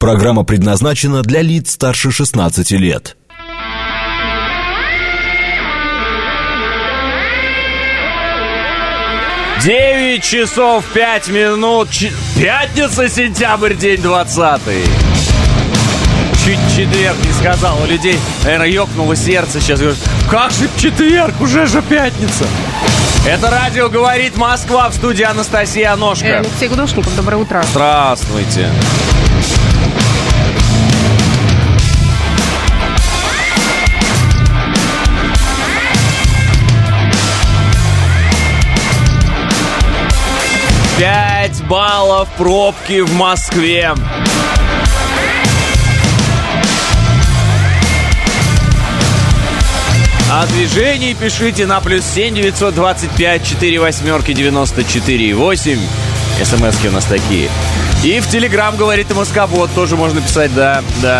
Программа предназначена для лиц старше 16 лет. 9 часов 5 минут. Пятница, сентябрь, день 20-й. Чуть четверг не сказал. У людей, наверное, ёкнуло сердце. Сейчас говорят, как же четверг? Уже же пятница. Это радио «Говорит Москва», в студии Анастасия Аношка. Алексей Гудошников, доброе утро. Здравствуйте. Пять баллов пробки в Москве. О движении пишите на +7 925 48 94 8. СМСки у нас такие. И в Телеграм «Говорит МСК-бот» тоже можно писать, да.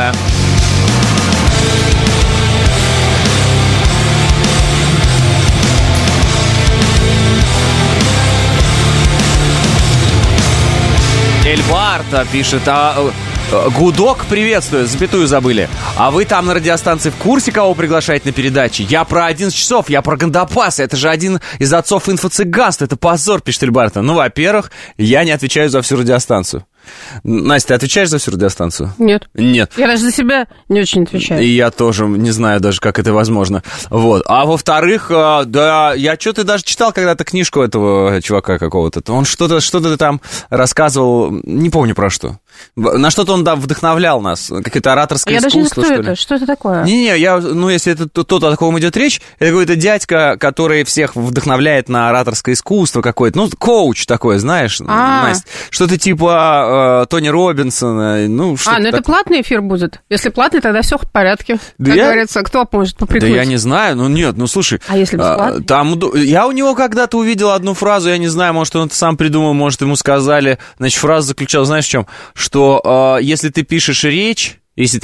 Эльбарта пишет, Гудок, приветствую, запятую забыли. А вы там на радиостанции в курсе, кого приглашать на передачи? Я про 11 часов, я про Гандапаса. Это же один из отцов инфо-цыганства. Это позор, пишет Эльбарта. Ну, во-первых, я не отвечаю за всю радиостанцию. Настя, ты отвечаешь за всю радиостанцию? Нет. Нет. Я даже за себя не очень отвечаю. И я тоже не знаю даже, как это возможно. Вот. А во-вторых, да, я что-то даже читал когда-то книжку этого чувака какого-то. Он что-то там рассказывал, не помню про что. На что-то он, да, вдохновлял нас. Какое-то ораторское искусство, я даже не знаю, что ли. Что это такое? Не-не, если это тот, о ком идет речь, это какой-то дядька, который всех вдохновляет на ораторское искусство какое-то. Ну, коуч такой, знаешь, Настя. Что-то типа Тони Робинсона. Ну это платный эфир будет? Если платный, тогда все в порядке. Да как говорится, кто может попрекнуть? Да я не знаю, слушай. А если бесплатный? Я у него когда-то увидел одну фразу, я не знаю, может, он это сам придумал, может, ему сказали. Значит, фраза заключалась, знаешь, в чем? Что если ты пишешь речь,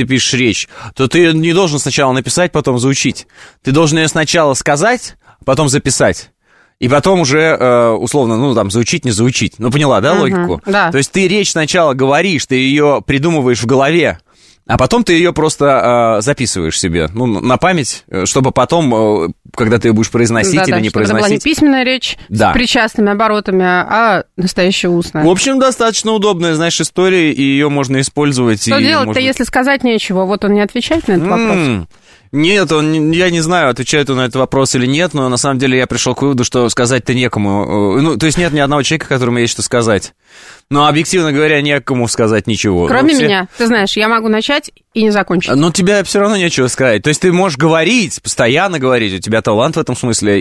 то ты не должен сначала написать, потом заучить. Ты должен ее сначала сказать, потом записать. И потом уже, условно, заучить, не заучить. Ну, поняла, да, логику? Да. То есть ты речь сначала говоришь, ты ее придумываешь в голове, а потом ты ее просто записываешь себе, на память, чтобы потом, когда ты ее будешь произносить или не произносить... Это была не письменная речь с причастными оборотами, а настоящая устная. В общем, достаточно удобная, знаешь, история, и ее можно использовать. Что делать-то, если сказать нечего? Вот он не отвечает на этот вопрос? Нет, я не знаю, отвечает он на этот вопрос или нет, но на самом деле я пришел к выводу, что сказать-то некому. То есть нет ни одного человека, которому есть что сказать. Но, объективно говоря, некому сказать ничего. Кроме меня. Ты знаешь, я могу начать и не закончить. Но тебе все равно нечего сказать. То есть ты можешь говорить, постоянно говорить, у тебя талант в этом смысле,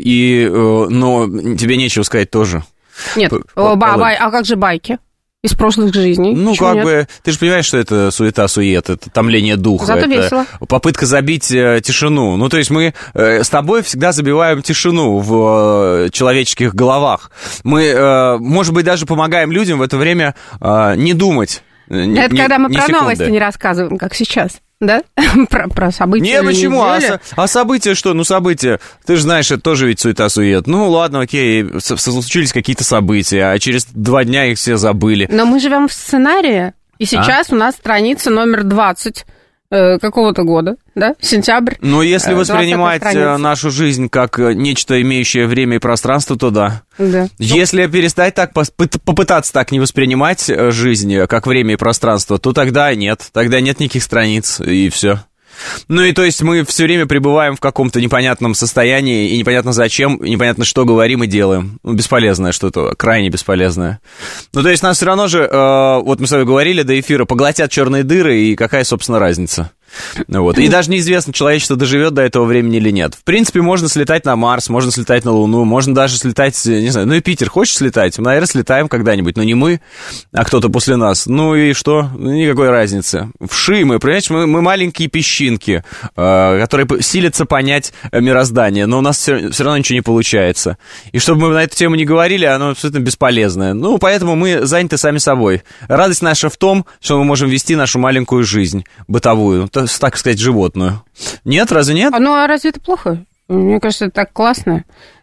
но тебе нечего сказать тоже. Нет, а как же байки? Из прошлых жизней. Ты же понимаешь, что это суета-сует, это томление духа. Зато это весело. Попытка забить тишину. То есть мы с тобой всегда забиваем тишину в человеческих головах. Мы, может быть, даже помогаем людям в это время не думать. Это когда мы про новости не рассказываем, как сейчас. Да? Про события. Не, почему? А события что? События. Ты же знаешь, это тоже ведь суета-сует. Ладно, окей, случились какие-то события, а через 2 дня их все забыли. Но мы живем в сценарии, и сейчас у нас страница номер 20 какого-то года, да? Сентябрь. Но если воспринимать нашу жизнь как нечто, имеющее время и пространство, то да. Если перестать так, попытаться так не воспринимать жизнь как время и пространство, то тогда нет. Тогда нет никаких страниц, и все. И то есть мы все время пребываем в каком-то непонятном состоянии, и непонятно зачем, и непонятно, что говорим и делаем. Бесполезное что-то, крайне бесполезное. То есть нас все равно же, вот мы с вами говорили до эфира, поглотят черные дыры, и какая, собственно, разница? И даже неизвестно, человечество доживет до этого времени или нет. В принципе, можно слетать на Марс, можно слетать на Луну, можно даже слетать, не знаю, Юпитер. Хочешь слетать? Мы, наверное, слетаем когда-нибудь, но не мы, а кто-то после нас. И что? Никакой разницы. Вши мы, понимаете, мы маленькие песчинки, которые силятся понять мироздание, но у нас все равно ничего не получается. И чтобы мы на эту тему не говорили, оно абсолютно бесполезное. Поэтому мы заняты сами собой. Радость наша в том, что мы можем вести нашу маленькую жизнь бытовую, так сказать, животную. Нет, разве нет? А разве это плохо? Мне кажется, это так классно.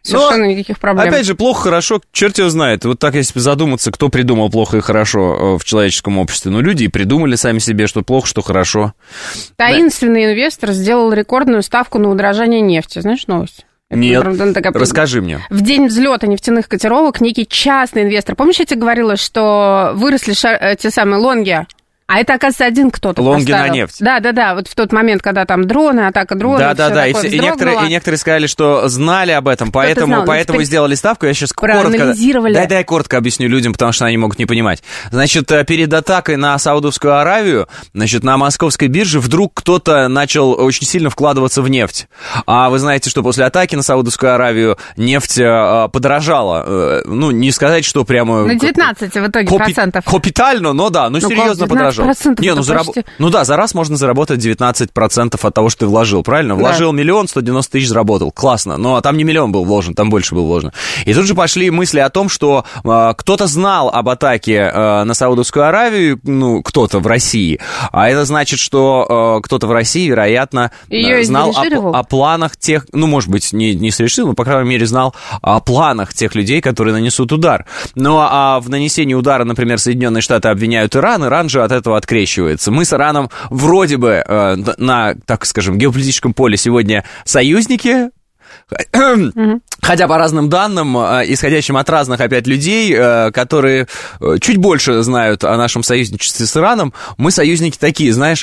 Совершенно никаких проблем. Опять же, плохо-хорошо, черт его знает. Вот так, если задуматься, кто придумал плохо и хорошо в человеческом обществе. Ну, люди и придумали сами себе, что плохо, что хорошо. Таинственный инвестор сделал рекордную ставку на удорожание нефти. Знаешь новость? Нет, расскажи мне. В день взлета нефтяных котировок некий частный инвестор. Помнишь, я тебе говорила, что выросли те самые лонги? А это, оказывается, один кто-то лонги поставил. На нефть. Да, вот в тот момент, когда там дроны, атака дронов. Да, и некоторые сказали, что знали об этом, поэтому сделали ставку. Я сейчас проанализировали. Дай коротко объясню людям, потому что они могут не понимать. Значит, перед атакой на Саудовскую Аравию, значит, на московской бирже вдруг кто-то начал очень сильно вкладываться в нефть. А вы знаете, что после атаки на Саудовскую Аравию нефть подорожала. Ну, не сказать, что прямо... На 19 в итоге процентов. Капитально, но да, серьезно подорожала. За раз можно заработать 19% от того, что ты вложил, правильно? Вложил 1 190 000 заработал, классно, но там не 1 000 000 был вложен, там больше было вложено. И тут же пошли мысли о том, что кто-то знал об атаке на Саудовскую Аравию, ну, кто-то в России, а это значит, что кто-то в России, вероятно, знал о планах тех, ну, может быть, не совершил, но, по крайней мере, знал о планах тех людей, которые нанесут удар. Ну, а в нанесении удара, например, Соединенные Штаты обвиняют Иран же от этого открещивается. Мы с Ираном вроде бы на, так скажем, геополитическом поле сегодня союзники, хотя по разным данным, исходящим от разных опять людей, которые чуть больше знают о нашем союзничестве с Ираном, мы союзники такие, знаешь,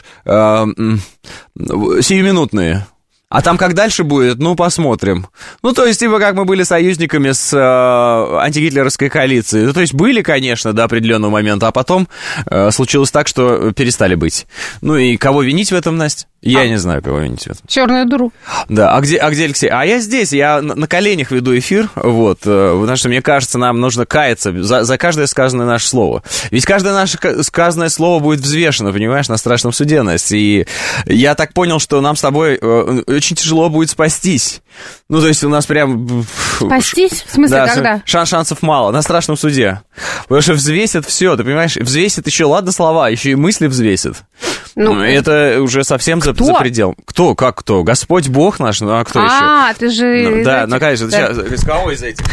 сиюминутные. А там как дальше будет, ну, посмотрим. Ну, то есть, типа, как мы были союзниками с антигитлеровской коалицией. Ну, то есть, были, конечно, до определенного момента, а потом случилось так, что перестали быть. Ну, и кого винить в этом, Настя? Я не знаю, кого винить в этом. Черную дыру. Да, а где Алексей? А я здесь, я на коленях веду эфир, вот, потому что, мне кажется, нам нужно каяться за каждое сказанное наше слово. Ведь каждое наше сказанное слово будет взвешено, понимаешь, на страшном суде, Настя. И я так понял, что нам с тобой очень тяжело будет спастись. Ну, то есть у нас прям... Спастись? В смысле, да, когда? Шансов мало, на страшном суде. Потому что взвесят все, ты понимаешь? Взвесят еще, ладно, слова, еще и мысли взвесят. Ну, это уже совсем за предел. Кто? Как кто? Господь Бог наш? Ну, а кто еще? А, ты же... Да, ну, конечно, из кого из этих?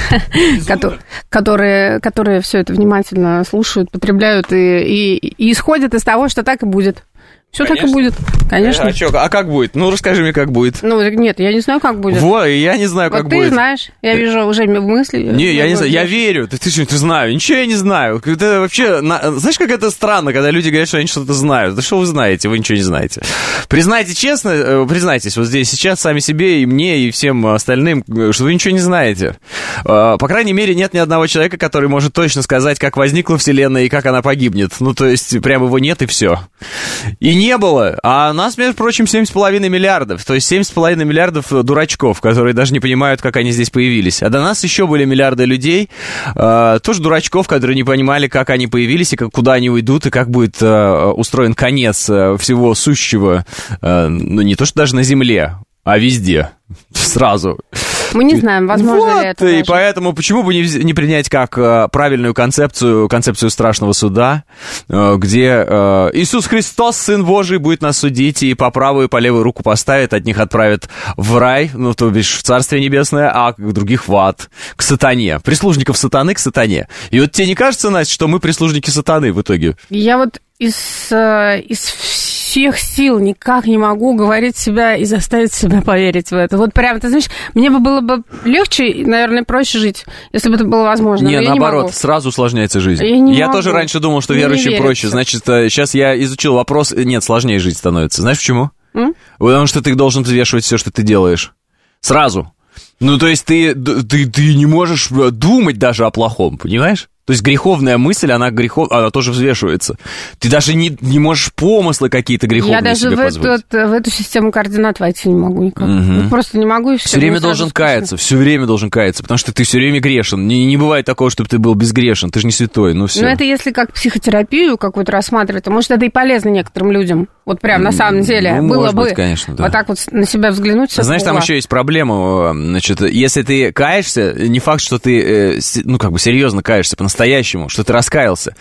Которые все это внимательно слушают, потребляют и исходят из того, что так и будет. Все так и будет, конечно. А как будет? Ну, расскажи мне, как будет. Ну, нет, я не знаю, как будет. Вот, я не знаю, как будет. Ты знаешь, я вижу уже мысли. Не, я не знаю, я верю. Ты знаю, ничего я не знаю. Это вообще, знаешь, как это странно, когда люди говорят, что они что-то знают. Да что вы знаете, вы ничего не знаете. Признайте честно, признайтесь вот здесь сейчас сами себе и мне, и всем остальным, что вы ничего не знаете. По крайней мере, нет ни одного человека, который может точно сказать, как возникла Вселенная и как она погибнет. Ну, то есть, прям его нет и все. И не было. А нас, между прочим, 7,5 миллиардов. То есть 7,5 миллиардов дурачков, которые даже не понимают, как они здесь появились. А до нас еще были миллиарды людей, тоже дурачков, которые не понимали, как они появились, и куда они уйдут, и как будет устроен конец всего сущего, ну, не то что даже на Земле, а везде. Сразу. Мы не знаем, возможно ли это. И даже. Поэтому почему бы не принять как правильную концепцию страшного суда, где Иисус Христос, Сын Божий, будет нас судить и по правую и по левую руку поставит, от них отправит в рай, ну, то бишь в Царствие Небесное, а других в ад, к сатане. Прислужников сатаны к сатане. И вот тебе не кажется, Настя, что мы прислужники сатаны в итоге? Я вот из всех сил никак не могу уговорить себя и заставить себя поверить в это. Вот прям, ты знаешь, мне бы было бы легче и, наверное, проще жить, если бы это было возможно. Не, наоборот, сразу усложняется жизнь. Я тоже раньше думал, что верующим проще. Значит, сейчас я изучил вопрос. Нет, сложнее жить становится. Знаешь почему? Потому что ты должен взвешивать все, что ты делаешь. Сразу. Ну, то есть ты не можешь думать даже о плохом, понимаешь? То есть греховная мысль, она тоже взвешивается. Ты даже не можешь помыслы какие-то греховные себе позволить. Я даже в эту систему координат войти не могу никак. Угу. Просто не могу. И все время должен каяться, потому что ты все время грешен. Не бывает такого, чтобы ты был безгрешен, ты же не святой, ну все. Ну это если как психотерапию какую-то рассматривать, то может это и полезно некоторым людям. Вот прям на самом деле было бы, конечно, да. Вот так вот на себя взглянуть. Знаешь, там еще есть проблема, значит, если ты каешься, не факт, что ты, ну как бы серьезно каешься по-настоящему, что ты раскаялся.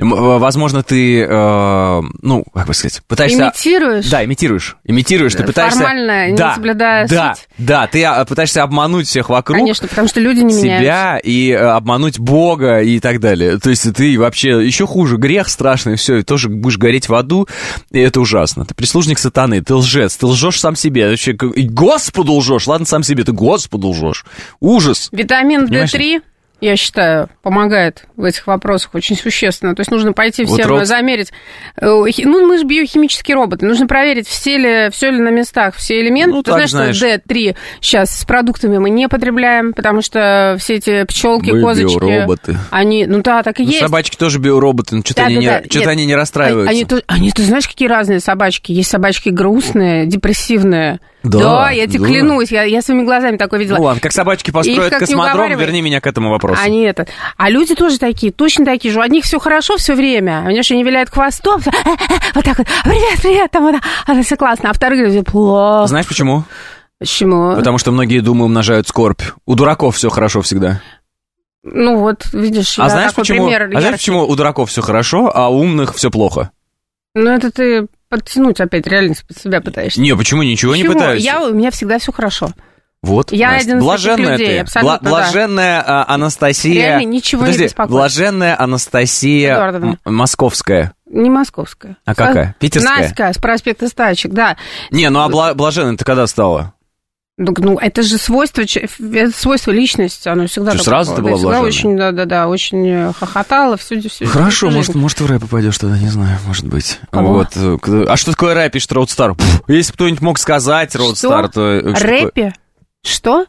Возможно, ты, ну, как бы сказать, пытаешься... Имитируешь? Да, имитируешь, ты пытаешься... Формально, не соблюдая суть. Да, ты пытаешься обмануть всех вокруг. Конечно, потому что люди не меняются. Себя и обмануть Бога и так далее. То есть ты вообще еще хуже, грех страшный, все, и тоже будешь гореть в аду, и это ужасно. Ты прислужник сатаны, ты лжец, ты лжешь сам себе. Вообще, Господу лжешь, ладно, сам себе, ты Господу лжешь. Ужас. Витамин D3... Я считаю, помогает в этих вопросах очень существенно. То есть нужно пойти всем замерить. Ну, мы же биохимические роботы. Нужно проверить, все ли на местах, все элементы. Ну, ты знаешь, что D3 сейчас с продуктами мы не потребляем, потому что все эти пчелки, козочки... биороботы. Они, ну да, так и есть. Собачки тоже биороботы, но что-то они не расстраиваются. Они, ты знаешь, какие разные собачки? Есть собачки грустные, депрессивные. Да, я тебе клянусь, я своими глазами такое видела. Ну ладно, как собачки построят космодром, верни меня к этому вопросу. А люди тоже такие, точно такие же. У одних все хорошо все время. Они виляют хвостом, вот так вот, привет, там это все классно. А вторые люди плохо. Знаешь почему? Почему? Потому что многие думы умножают скорбь. У дураков все хорошо всегда. Ну вот, видишь, я знаешь почему? Знаешь, почему у дураков все хорошо, а у умных все плохо? Ну это ты подтянуть опять реальность под себя пытаешься. Не, почему? Ничего не пытаюсь. У меня всегда все хорошо. Вот, я один из таких людей, абсолютно, блаженная Анастасия... Реально ничего не беспокоит. Блаженная Анастасия Московская. Не московская. А какая? Питерская? Настя, с проспекта Стачек, да. Не, ну а блаженной ты когда стала? Ну, это же свойство личности, оно всегда такое. Сразу ты была блаженная? Очень, очень хохотала, все. Хорошо, может, в рай попадешь тогда, не знаю, может быть. Вот. А что такое рай, пишет Роудстар? Если бы кто-нибудь мог сказать, Роудстар, то... Рэпе? Что?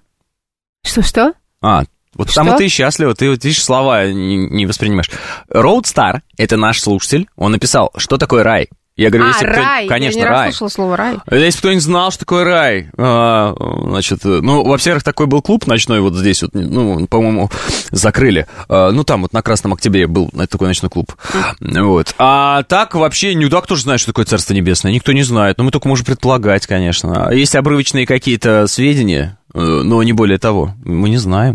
Что? Вот потому ты счастлива, ты вот видишь, слова не воспринимаешь. Роудстар, это наш слушатель, он написал, что такое рай. Я говорю, если рай. Конечно, я не рай. расслышала слово рай. Если кто-нибудь знал, что такое рай, значит, ну, во-первых, такой был клуб ночной вот здесь вот, ну, по-моему, закрыли. Ну, там вот на Красном Октябре был такой ночной клуб. Вот. А так вообще, кто же знает, что такое Царство Небесное? Никто не знает, но мы только можем предполагать, конечно. Есть обрывочные какие-то сведения, но не более того, мы не знаем.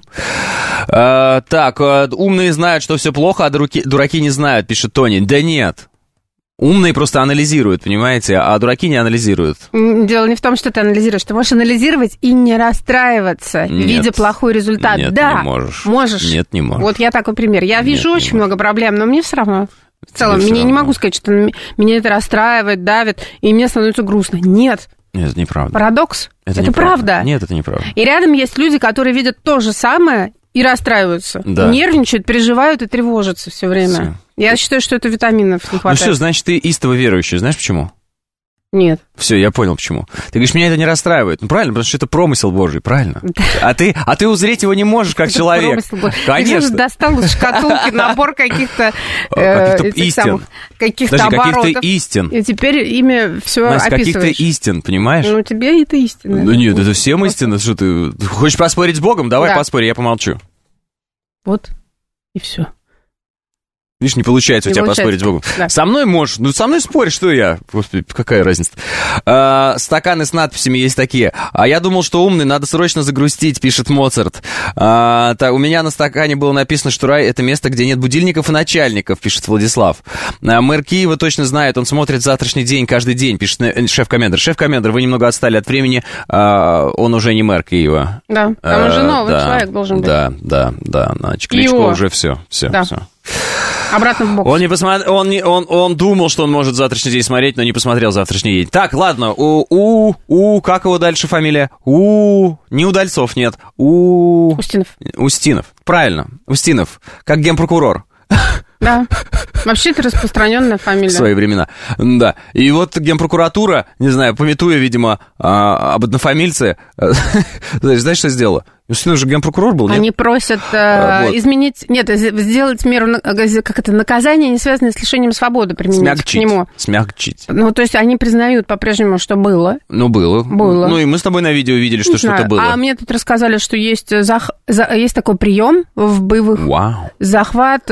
Так, умные знают, что все плохо, а дураки не знают, пишет Тони. Да нет. Умные просто анализируют, понимаете, а дураки не анализируют. Дело не в том, что ты анализируешь. Ты можешь анализировать и не расстраиваться, видя плохой результат. Нет, да, не можешь. Нет, не можешь. Вот я такой пример. Я вижу очень много проблем, но мне все равно. В целом, мне не могу сказать, что меня это расстраивает, давит, и мне становится грустно. Нет. Нет, это неправда. Парадокс? Это правда. Нет, это неправда. И рядом есть люди, которые видят то же самое и расстраиваются. Да. Нервничают, переживают и тревожатся все время. Все. Я считаю, что это витаминов не хватает. Ну все, значит, ты истово верующий. Знаешь почему? Нет. Все, я понял, почему. Ты говоришь, меня это не расстраивает. Ну, правильно, потому что это промысел Божий, правильно? Да. А ты узреть его не можешь, как это человек. Конечно. Ты же достал из шкатулки набор каких-то истин. Каких-то оборотов. Каких-то истин. И теперь ими все описываешь. Каких-то истин, понимаешь? Ну, тебе это истина. Ну, нет, это всем истина. Что ты хочешь поспорить с Богом? Давай поспорь, я помолчу. Вот, и все. Видишь, не получается у тебя поспорить с Богом. Да. Со мной можешь. Ну, со мной спорь, что я? Господи, какая разница? Стаканы с надписями есть такие. А я думал, что умный, надо срочно загрустить, пишет Моцарт. У меня на стакане было написано, что рай — это место, где нет будильников и начальников, пишет Владислав. Мэр Киева точно знает, он смотрит завтрашний день каждый день, пишет шеф-комендер. Шеф-комендер, вы немного отстали от времени, он уже не мэр Киева. Да, там уже новый человек должен быть. Да, значит, Кличко уже все. Обратно в бокс. Он думал, что он может завтрашний день смотреть, но не посмотрел завтрашний день. Так, ладно, как его дальше фамилия? Не Удальцов, нет. Устинов, правильно, Устинов, как генпрокурор. Да, вообще это распространенная фамилия. В свои времена, да. И вот генпрокуратура, не знаю, памятуя, видимо, об однофамильце, знаешь, что сделала? Устинов же генпрокурор был, нет? Они просят изменить, сделать меру, наказание, не связанное с лишением свободы, применить к нему. Смягчить. Ну, то есть они признают по-прежнему, что было. Ну, было. Ну, и мы с тобой на видео видели, что что-то было. А мне тут рассказали, что есть такой прием в боевых. Вау. Захват,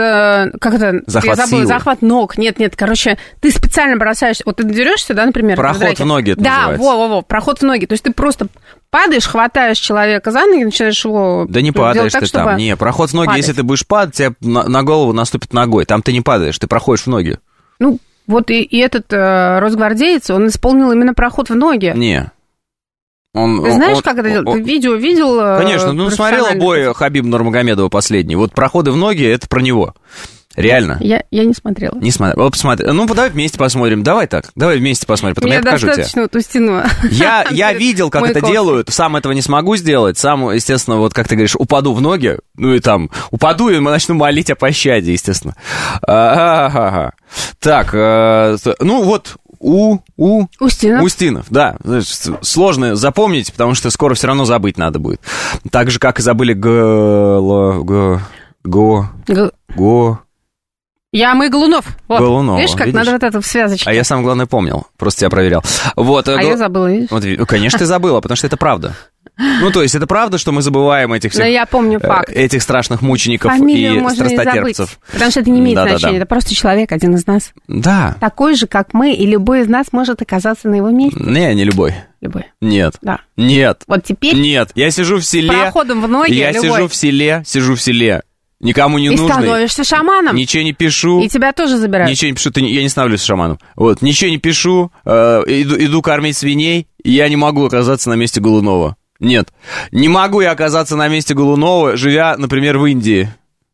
захват ног. Нет, короче, ты специально бросаешь, вот ты дерешься, да, например. Проход в ноги это называется. Да, проход в ноги. То есть ты просто падаешь, хватаешь человека за ноги, начинаешь начинаешь Да не падаешь ты так, там. Не, проход в ноги, падать. Если ты будешь падать, тебе на голову наступит ногой. Там ты не падаешь, ты проходишь в ноги. Ну, вот и этот росгвардеец, он исполнил именно проход в ноги. Не. Ты знаешь, как это делать? Ты видео видел? Конечно, смотрела бой Хабиба Нурмагомедова последний. Вот проходы в ноги, это про него. Реально. Я не смотрела. Не смотрела. Вот посмотри. Ну, давай вместе посмотрим. Давай так. Давай вместе посмотрим. Потом я покажу тебе. Тустину. Я видел, как это делают. Сам этого не смогу сделать. Сам, естественно, вот как ты говоришь, упаду в ноги. Ну и там, упаду и начну молить о пощаде, естественно. Так, ну вот... Устинов, да. Сложно запомнить, потому что скоро все равно забыть надо будет. Так же, как и забыли Ямы Голунов. Вот. Голунова. Видишь, как надо вот это в связочке. А я сам, главное, помнил. Просто тебя проверял. Вот, я забыла, видишь? Вот, конечно, ты забыла, потому что это правда. Ну, то есть, это правда, что мы забываем этих всех... Но я помню факт. Этих страшных мучеников фамилию и страстотерпцев. Потому что это не имеет значения. Это просто человек, один из нас. Да. Такой же, как мы, и любой из нас может оказаться на его месте. Не любой. Любой. Нет. Да. Нет. Вот теперь... Нет. Я сижу в селе... Проходом в ноги я любой. сижу в селе. Никому не нужный. И становишься шаманом. Ничего не пишу. И тебя тоже забирают. Ничего не пишу, я не становлюсь шаманом. Вот, ничего не пишу, иду кормить свиней, и я не могу оказаться на месте Голунова. Нет, не могу я оказаться на месте Голунова, живя, например, в Индии.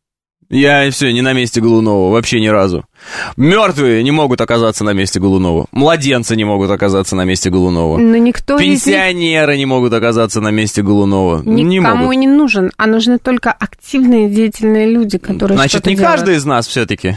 Я все, не на месте Голунова, вообще ни разу. Мертвые не могут оказаться на месте Голунова. Младенцы не могут оказаться на месте Голунова. Но никто Пенсионеры не могут оказаться на месте Голунова. Никому не нужен, а нужны только активные, деятельные люди, которые Значит, не делают. Каждый из нас все-таки.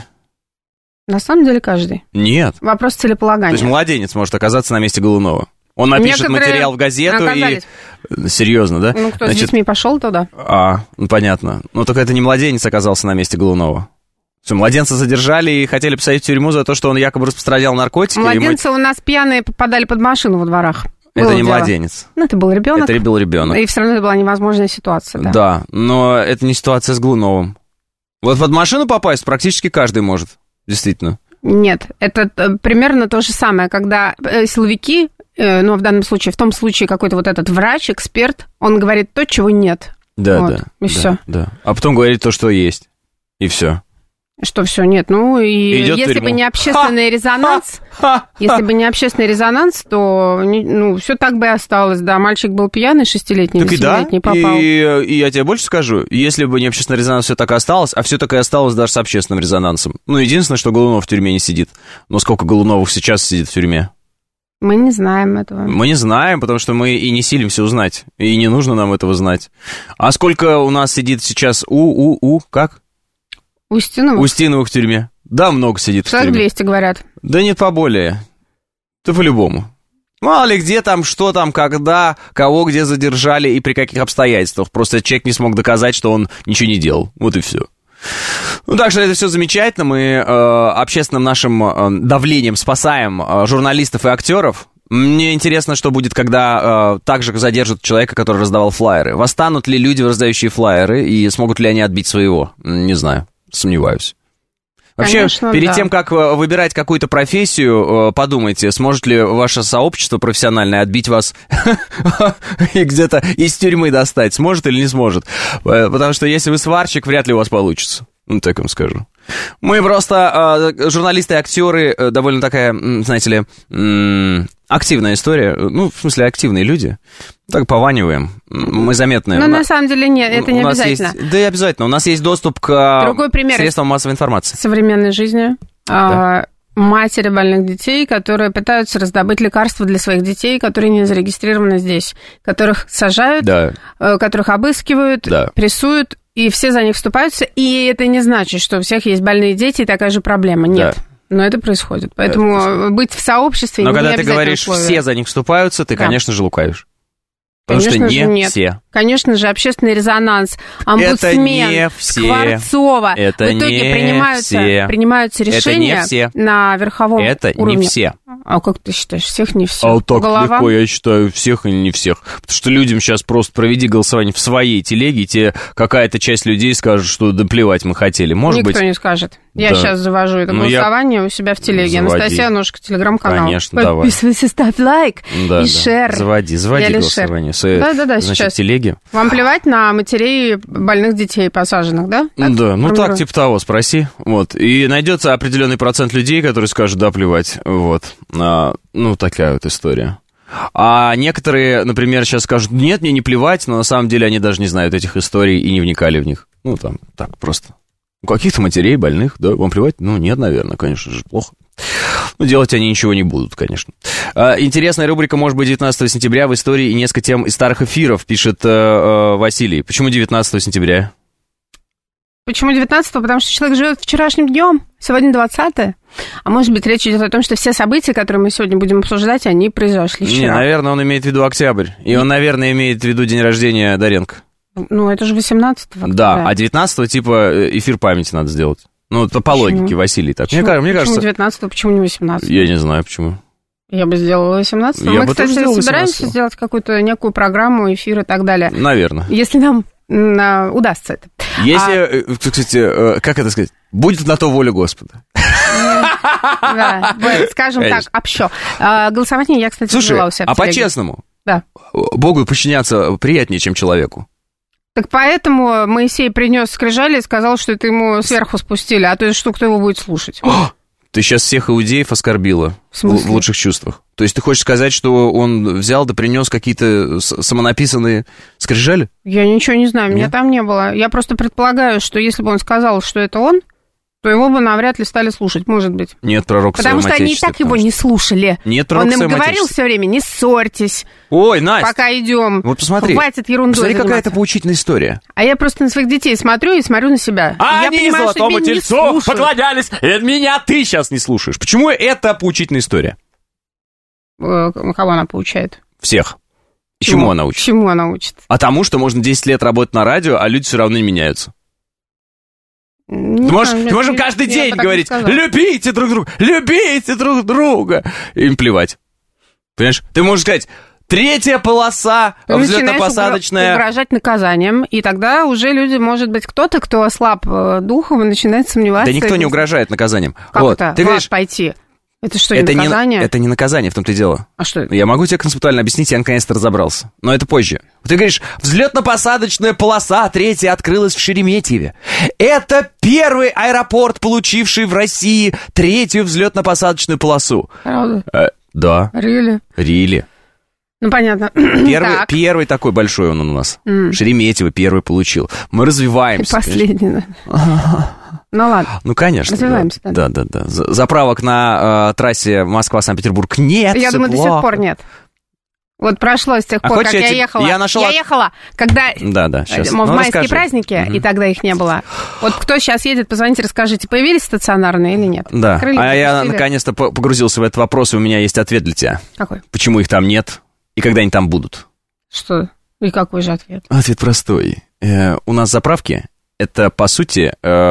На самом деле каждый. Нет. Вопрос целеполагания. То есть младенец может оказаться на месте Голунова. Он напишет материал в газету и... Серьезно, да? Ну, кто с детьми пошел туда? Ну, понятно. Ну, только это не младенец оказался на месте Голунова. Все, младенца задержали и хотели посадить в тюрьму за то, что он якобы распространял наркотики. Младенцы у нас пьяные попадали под машину во дворах. Это не младенец. Ну, это был ребенок. Это был ребенок. И все равно это была невозможная ситуация, да. Да, но это не ситуация с Голуновым. Вот под машину попасть практически каждый может, действительно. Нет, это примерно то же самое, когда силовики, ну, в данном случае, в том случае какой-то вот этот врач, эксперт, он говорит то, чего нет. Да, вот, да. И все. Да. А потом говорит то, что есть. И все. Что все нет. Ну, и идет если бы не общественный резонанс, если бы не общественный резонанс, то, ну, все так бы и осталось. Да, мальчик был пьяный, 6-летний, 7-летний, попал. И я тебе больше скажу, если бы не общественный резонанс, все так и осталось, а все так и осталось даже с общественным резонансом. Ну, единственное, что Голунов в тюрьме не сидит. Но сколько Голуновых сейчас сидит в тюрьме? Мы не знаем этого. Мы не знаем, потому что мы и не силимся узнать. И не нужно нам этого знать. А сколько у нас сидит сейчас как? Устиновых в тюрьме. Да, много сидит в тюрьме. 200, говорят. Да нет, поболее. Да по-любому. Мало ли где там, что там, когда, кого где задержали и при каких обстоятельствах. Просто человек не смог доказать, что он ничего не делал. Вот и все. Ну, так что это все замечательно. Мы общественным нашим давлением спасаем журналистов и актеров. Мне интересно, что будет, когда также задержат человека, который раздавал флаеры. Восстанут ли люди, раздающие флаеры, и смогут ли они отбить своего? Не знаю. Сомневаюсь. Вообще, конечно, перед тем, как выбирать какую-то профессию, подумайте, сможет ли ваше сообщество профессиональное отбить вас и где-то из тюрьмы достать, сможет или не сможет. Потому что если вы сварщик, вряд ли у вас получится. Ну, так вам скажу. Мы просто журналисты и актеры, довольно такая, знаете ли, активная история. Ну, в смысле, активные люди. Так пованиваем. Мы заметны. Но на самом деле нет, это не обязательно. Да и обязательно. У нас есть доступ к средствам массовой информации. Современной жизни. Да. Матери больных детей, которые пытаются раздобыть лекарства для своих детей, которые не зарегистрированы здесь, которых сажают, да. Которых обыскивают, да. Прессуют, и все за них вступаются, и это не значит, что у всех есть больные дети и такая же проблема. Нет. Да. Но это происходит. Поэтому быть в сообществе не обязательно. Но когда ты говоришь, условия. Все за них вступаются, ты, да. Конечно же, лукавишь. Потому конечно что не все. Конечно же, общественный резонанс, омбудсмен, Скворцова. Это в итоге принимаются решения на верховом уровне. Это не все. А как ты считаешь, всех не всех? А вот так легко, я считаю, всех и не всех. Потому что людям сейчас просто проведи голосование в своей телеге, и тебе какая-то часть людей скажет, что да плевать мы хотели. Может Никто не скажет. Я сейчас завожу это голосование у себя в телеге. Анастасия Ножка, телеграм-канал. Конечно, давай. Подписывайся, ставь лайк и шер. Заводи голосование. Да, значит, сейчас. Телеги коллеги. Вам плевать на матерей больных детей посаженных, да? Да, ну так, типа того, спроси. Вот. И найдется определенный процент людей, которые скажут, да, плевать. Вот. Ну, такая вот история. А некоторые, например, сейчас скажут, нет, мне не плевать, но на самом деле они даже не знают этих историй и не вникали в них. Ну, там, так просто. У каких-то матерей больных, да, вам плевать? Ну, нет, наверное, конечно же, плохо. Ну, делать они ничего не будут, конечно. Интересная рубрика, может быть, 19 сентября в истории и несколько тем из старых эфиров, пишет Василий. Почему 19 сентября? Почему 19-го? Потому что человек живет вчерашним днем, сегодня 20-е. А может быть, речь идет о том, что все события, которые мы сегодня будем обсуждать, они произошли вчера. Не, наверное, он имеет в виду октябрь. И он, наверное, имеет в виду день рождения Доренко. Ну, это же 18-го. Да, а 19-го, типа, эфир памяти надо сделать. Ну, это по логике, Василий. Так. Мне кажется... Почему 19-го, почему не 18-го? Я не знаю, почему. Я бы сделала 18-го. Мы, кстати, собираемся сделать какую-то некую программу, эфир и так далее. Наверное. Если нам удастся это. Если, кстати, как это сказать, будет на то воля Господа. Да, скажем так, общо. Голосование я, кстати, взяла у себя. Слушай, а по-честному? Да. Богу подчиняться приятнее, чем человеку. Так поэтому Моисей принес скрижали и сказал, что это ему сверху спустили, а то есть что, кто его будет слушать? Ты сейчас всех иудеев оскорбила в лучших чувствах. То есть ты хочешь сказать, что он взял да принес какие-то самонаписанные скрижали? Я ничего не знаю, меня там не было. Я просто предполагаю, что если бы он сказал, что это он, то его бы навряд ли стали слушать, может быть. Нет пророка Потому что они и так его не слушали. Нет пророка. Он им говорил все время, не ссорьтесь. Ой, Настя. Пока идем. Вот посмотри. Хватит ерундой Посмотри, какая-то поучительная история. А я просто на своих детей смотрю и смотрю на себя. А я они понимаю, золотому тельцу поклонялись, и меня ты сейчас не слушаешь. Почему это поучительная история? Кого она поучает? Всех. Чему она учит? Чему она учит? А тому, что можно 10 лет работать на радио, а люди все равно не меняются. Ты можешь каждый день говорить, любите друг друга, им плевать. Понимаешь? Ты можешь сказать, 3-я полоса, взлетно-посадочная. Угрожать наказанием, и тогда уже люди, может быть, кто-то, кто ослаб духом, начинает сомневаться. Да никто не угрожает наказанием. Как это? Ты говоришь, пойти. Это что, не наказание? Это не наказание, в том-то и дело. А что это? Я могу тебе концептуально объяснить, я наконец-то разобрался. Но это позже. Ты говоришь, взлетно-посадочная полоса 3-я открылась в Шереметьеве. Это первый аэропорт, получивший в России 3-ю взлетно-посадочную полосу. Правда? Да. Рили. Ну, понятно. Первый такой большой он у нас. Шереметьево первый получил. Мы развиваемся. И последний. Ну ладно. Ну, конечно. Развиваемся. Да. Заправок на трассе Москва-Санкт-Петербург нет. Я думаю, до сих пор нет. Вот прошло с тех пор, как я ехала. Я ехала, когда в майские праздники, и тогда их не было. Вот кто сейчас едет, позвоните, расскажите, появились стационарные или нет? Да, я наконец-то погрузился в этот вопрос, и у меня есть ответ для тебя. Какой? Почему их там нет, и когда они там будут? Что? И какой же ответ? Ответ простой. У нас заправки, это, по сути...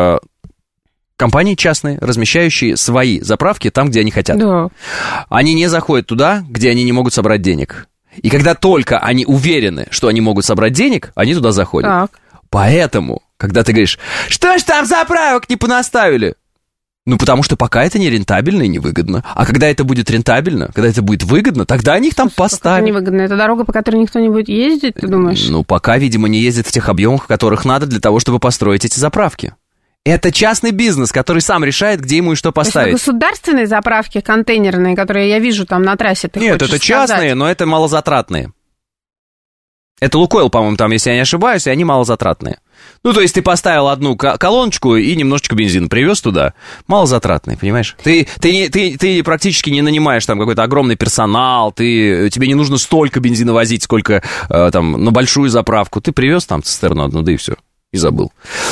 компании частные, размещающие свои заправки там, где они хотят. Да. Они не заходят туда, где они не могут собрать денег. И когда только они уверены, что они могут собрать денег, они туда заходят. Так. Поэтому, когда ты говоришь, что ж там заправок не понаставили? Ну, потому что пока это не рентабельно и невыгодно. А когда это будет рентабельно, когда это будет выгодно, тогда они их там поставят. Это невыгодно. Это дорога, по которой никто не будет ездить, ты думаешь? Ну, пока, видимо, не ездит в тех объемах, в которых надо для того, чтобы построить эти заправки. Это частный бизнес, который сам решает, где ему и что поставить. Это государственные заправки контейнерные, которые я вижу там на трассе, ты Нет, это частные, но это малозатратные. Это Лукойл, по-моему, там, если я не ошибаюсь, и они малозатратные. Ну, то есть ты поставил одну колоночку и немножечко бензина привез туда. Малозатратные, понимаешь? Ты практически не нанимаешь там какой-то огромный персонал, тебе не нужно столько бензина возить, сколько там на большую заправку. Ты привез там цистерну одну, да и все, и забыл.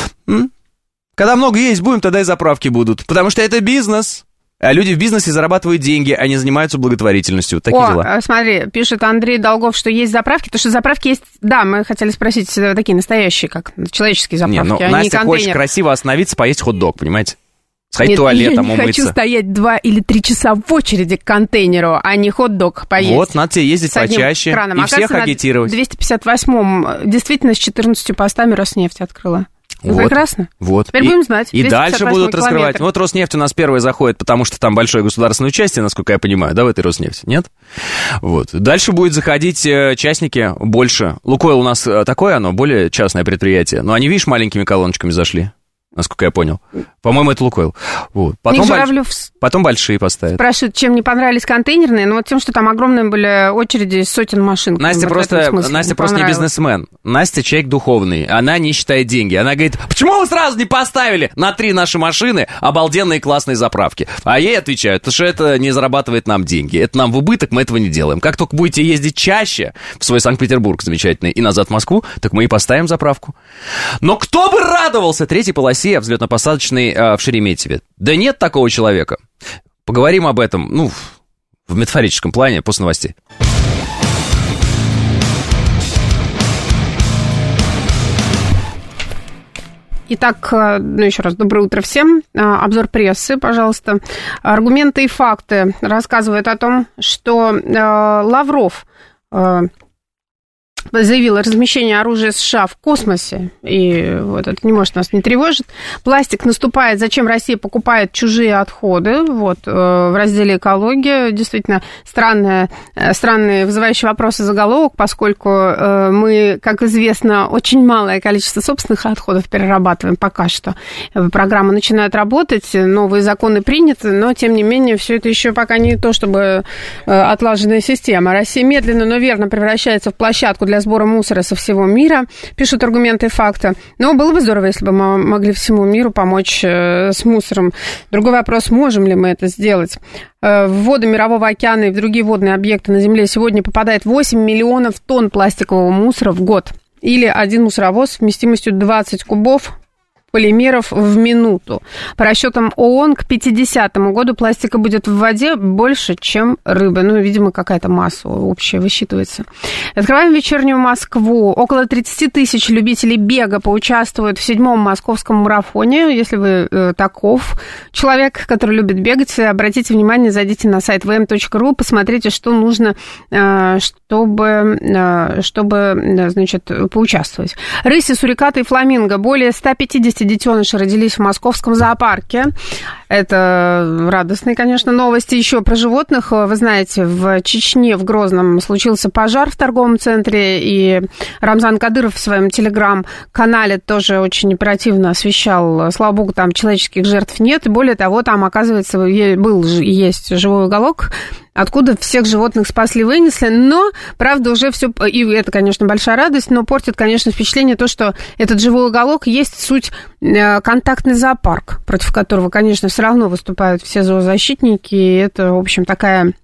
Когда много есть будем, тогда и заправки будут. Потому что это бизнес. А люди в бизнесе зарабатывают деньги, а не занимаются благотворительностью. Такие дела. Смотри, пишет Андрей Долгов, что есть заправки. Потому что заправки есть... Да, мы хотели спросить, такие настоящие, как человеческие заправки. Не, Настя хочет красиво остановиться, поесть хот-дог, понимаете? Сходить в туалет, там умыться. Я не хочу стоять 2 или 3 часа в очереди к контейнеру, а не хот-дог поесть. Вот, надо тебе ездить почаще и всех агитировать. В 258-м действительно с 14 постами Роснефть открыла. Вот. Прекрасно. Вот. Теперь будем знать. И дальше будут раскрывать. Вот Роснефть у нас первый заходит, потому что там большое государственное участие, насколько я понимаю, да, в этой Роснефти, нет? Вот. Дальше будет заходить частники больше. Лукойл у нас такое, оно более частное предприятие. Но они, видишь, маленькими колоночками зашли. Насколько я понял. По-моему, это Лукойл. Вот. Потом большие поставят. Спрашивают, чем не понравились контейнерные? Ну, вот тем, что там огромные были очереди из сотен машин. Настя просто не бизнесмен. Настя человек духовный. Она не считает деньги. Она говорит, почему вы сразу не поставили на 3 наши машины обалденные классные заправки? А ей отвечают, что это не зарабатывает нам деньги. Это нам в убыток, мы этого не делаем. Как только будете ездить чаще в свой Санкт-Петербург замечательный и назад в Москву, так мы и поставим заправку. Но кто бы радовался третьей полосе взлетно-посадочной в Шереметьеве? Да нет такого человека. Поговорим об этом, в метафорическом плане после новостей. Итак, еще раз, доброе утро всем. Обзор прессы, пожалуйста. Аргументы и факты рассказывают о том, что Лавров заявил о размещении оружия США в космосе, и вот это не может нас не тревожить. Пластик наступает, зачем Россия покупает чужие отходы, вот, в разделе «Экология». Действительно, странный вызывающий вопросы заголовок, поскольку мы, как известно, очень малое количество собственных отходов перерабатываем пока что. Программа начинает работать, новые законы приняты, но, тем не менее, все это еще пока не то, чтобы отлаженная система. Россия медленно, но верно превращается в площадку для сбора мусора со всего мира, пишут аргументы и факты. Но было бы здорово, если бы мы могли всему миру помочь с мусором. Другой вопрос, можем ли мы это сделать? В воды Мирового океана и в другие водные объекты на Земле сегодня попадает 8 миллионов тонн пластикового мусора в год. Или один мусоровоз вместимостью 20 кубов полимеров в минуту. По расчетам ООН, к 50-му году пластика будет в воде больше, чем рыбы. Видимо, какая-то масса общая высчитывается. Открываем вечернюю Москву. Около 30 тысяч любителей бега поучаствуют в 7-м московском марафоне. Если вы таков человек, который любит бегать, обратите внимание, зайдите на сайт vm.ru, посмотрите, что нужно, чтобы поучаствовать. Рыси, сурикаты и фламинго. Более 150 детеныши родились в московском зоопарке. Это радостные, конечно, новости. Еще про животных. Вы знаете, в Чечне, в Грозном, случился пожар в торговом центре, и Рамзан Кадыров в своем телеграм-канале тоже очень оперативно освещал. Слава богу, там человеческих жертв нет. И более того, там, оказывается, есть живой уголок, откуда всех животных спасли, вынесли, но, правда, уже все, и это, конечно, большая радость, но портит, конечно, впечатление то, что этот живой уголок есть суть контактный зоопарк, против которого, конечно, все равно выступают все зоозащитники, и это, в общем, такое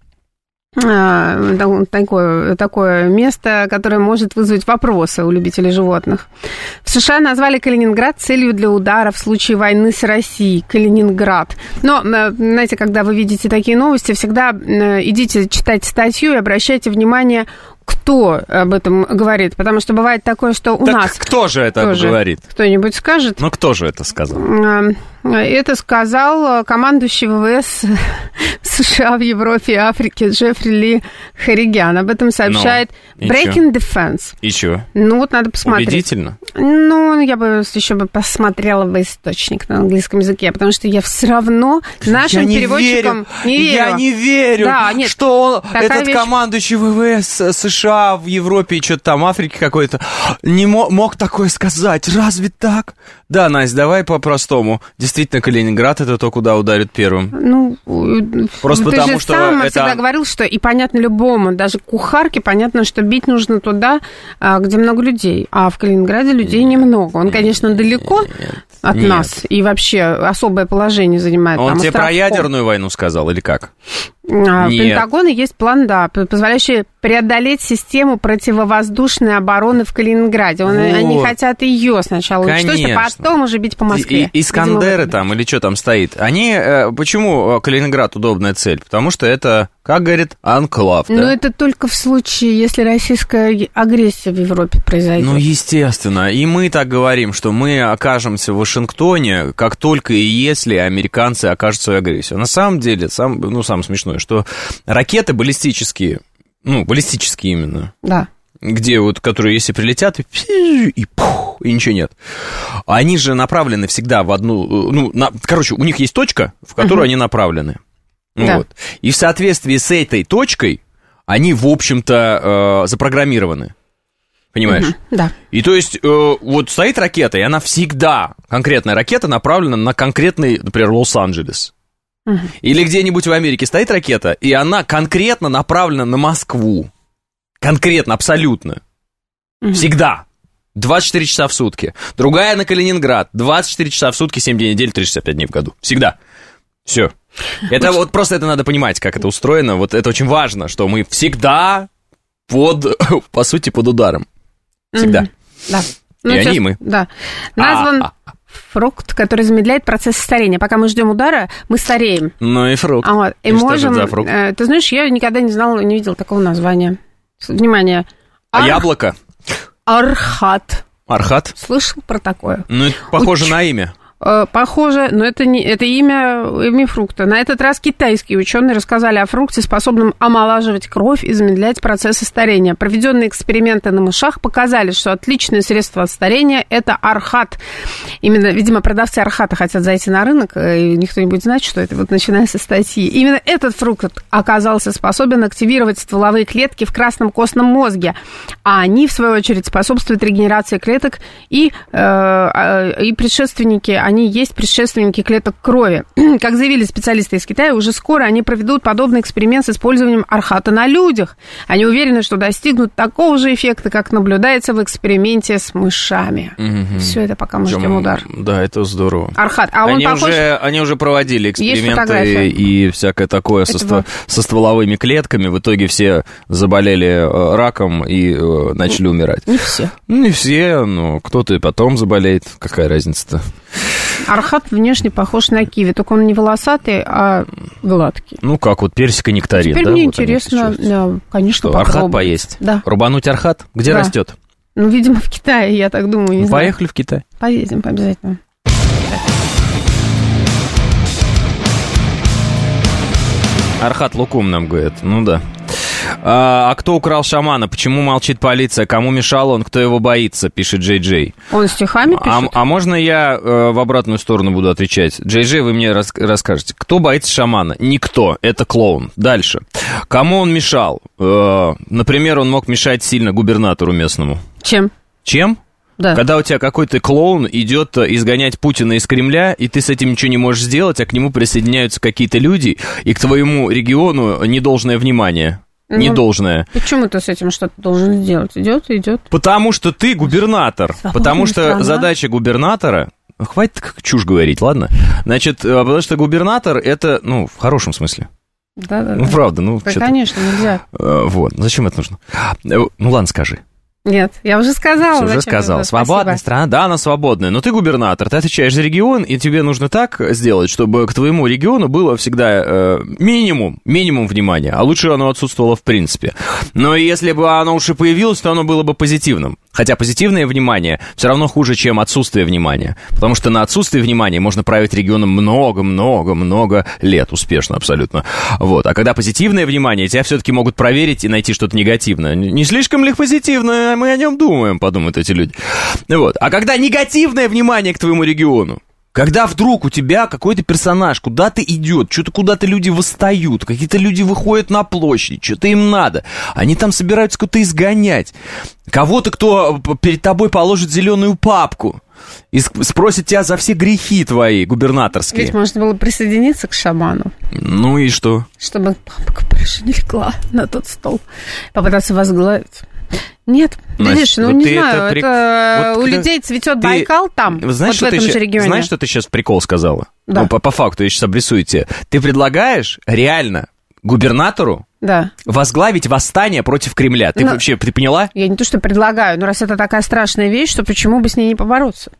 место, которое может вызвать вопросы у любителей животных. В США назвали Калининград целью для удара в случае войны с Россией. Калининград. Но, знаете, когда вы видите такие новости, всегда идите читать статью и обращайте внимание, кто об этом говорит. Потому что бывает такое, что у нас... Кто же это говорит? Кто-нибудь скажет? Кто же это сказал? Это сказал командующий ВВС США в Европе и Африке Джеффри Ли Харриган. Об этом сообщает Breaking Defense. И чё? Надо посмотреть. Убедительно? Я бы еще посмотрела в источник на английском языке, потому что я все равно нашим переводчикам не верю. Я не верю, что этот командующий ВВС США в Европе и что-то там, Африке какой-то, не мог такое сказать. Разве так? Да, Настя, давай по-простому. Действительно, Калининград — это то, куда ударит первым. Просто потому, что сам всегда говорил, что и понятно любому, даже кухарке понятно, что бить нужно туда, где много людей. А в Калининграде людей немного. Он, конечно, далеко от нас и вообще особое положение занимает. Он тебе про ядерную войну сказал или как? В Пентагоне есть план, позволяющий преодолеть систему противовоздушной обороны в Калининграде. Они хотят ее сначала уничтожить, а потом уже бить по Москве. Искандеры там, или что там стоит. Почему Калининград удобная цель? Потому что это, как говорит, анклав. Но это только в случае, если российская агрессия в Европе произойдет. Естественно. И мы так говорим, что мы окажемся в Вашингтоне, как только и если американцы окажут свою агрессию. На самом деле, самое смешное, что ракеты баллистические, баллистические именно. Да. где вот, которые если прилетят, и ничего нет. Они же направлены всегда в одну... короче, у них есть точка, в которую они направлены. Да. Вот. И в соответствии с этой точкой они, в общем-то, запрограммированы. Понимаешь? Да. И то есть, вот стоит ракета, и она всегда, конкретная ракета, направлена на конкретный, например, Лос-Анджелес. Или где-нибудь в Америке стоит ракета, и она конкретно направлена на Москву. Конкретно, абсолютно. Всегда. 24 часа в сутки. Другая на Калининград. 24 часа в сутки, 7 дней в неделю, 365 дней в году. Всегда. Все. Это вот просто это надо понимать, как это устроено. Вот это очень важно, что мы всегда по сути, под ударом. Всегда. Да. И они, и мы. Да. Назван фрукт, который замедляет процесс старения. Пока мы ждем удара, мы стареем. Ну и фрукт. Вот. И что можем... же это за фрукт? Ты знаешь, я никогда не знала, не видела такого названия. Внимание. Яблоко? Архат. Архат? Слышал про такое? Ну, это похоже на имя. Похоже, но это имя фрукта. На этот раз китайские ученые рассказали о фрукте, способном омолаживать кровь и замедлять процессы старения. Проведенные эксперименты на мышах показали, что отличное средство от старения – это архат. Именно, видимо, продавцы архата хотят зайти на рынок, и никто не будет знать, что это, вот начиная со статьи. Именно этот фрукт оказался способен активировать стволовые клетки в красном костном мозге, а они, в свою очередь, способствуют регенерации клеток и предшественники. Они есть предшественники клеток крови. Как заявили специалисты из Китая, уже скоро они проведут подобный эксперимент с использованием архата на людях. Они уверены, что достигнут такого же эффекта, как наблюдается в эксперименте с мышами. Все это пока мы ждем удар. Да, это здорово. Архат. А он похож... Они уже проводили эксперименты и всякое такое со стволовыми клетками. В итоге все заболели раком и начали умирать. Не все. Не все, но кто-то и потом заболеет. Какая разница-то? Архат внешне похож на киви, только он не волосатый, а гладкий. Ну, как вот персик и нектарин, теперь да? Мне вот интересно, да, конечно, что, архат поесть? Да. Рубануть архат? Где растет? Ну, видимо, в Китае, я так думаю. Не Поехали знаю. в Китай. Поедем обязательно. Архат лукум нам говорит, ну да. А кто украл шамана? Почему молчит полиция? Кому мешал он? Кто его боится? Пишет Джей Джей. Он стихами пишет? А можно я в обратную сторону буду отвечать? Джей Джей, вы мне расскажете. Кто боится шамана? Никто. Это клоун. Дальше. Кому он мешал? Например, он мог мешать сильно губернатору местному. Чем? Да. Когда у тебя какой-то клоун идет изгонять Путина из Кремля, и ты с этим ничего не можешь сделать, а к нему присоединяются какие-то люди, и к твоему региону недолжное внимание. Недолжное. Почему ты с этим что-то должен сделать? Идет. Потому что ты губернатор. Потому что задача губернатора... Хватит чушь говорить, ладно? Значит, потому что губернатор это, в хорошем смысле. Да. Ну, правда, Да, конечно, нельзя. Вот, зачем это нужно? Ну, ладно, скажи. Нет, я уже сказала. Уже сказал. Свободная страна, да, она свободная. Но ты губернатор, ты отвечаешь за регион, и тебе нужно так сделать, чтобы к твоему региону было всегда минимум внимания, а лучше оно отсутствовало в принципе. Но если бы оно уж и появилось, то оно было бы позитивным. Хотя позитивное внимание все равно хуже, чем отсутствие внимания. Потому что на отсутствие внимания можно править регионом много лет, успешно абсолютно. Вот. А когда позитивное внимание, тебя все-таки могут проверить и найти что-то негативное. Не слишком ли позитивное, мы о нем думаем, подумают эти люди. Вот. А когда негативное внимание к твоему региону, когда вдруг у тебя какой-то персонаж куда-то идет, что-то куда-то люди восстают, какие-то люди выходят на площадь, что-то им надо, они там собираются кого-то изгонять, кого-то, кто перед тобой положит зеленую папку и спросит тебя за все грехи твои губернаторские. Ведь можно было присоединиться к шаману. Ну и что? Чтобы папка больше не легла на тот стол, попытаться возглавить. Нет, видишь, не знаю, это вот у людей цветет Байкал там, знаешь, вот в этом же регионе. Знаешь, что ты сейчас прикол сказала? Да. Ну, по факту, я сейчас обрисую тебе. Ты предлагаешь реально губернатору возглавить восстание против Кремля. Ты вообще ты поняла? Я не то, что предлагаю, но раз это такая страшная вещь, то почему бы с ней не побороться?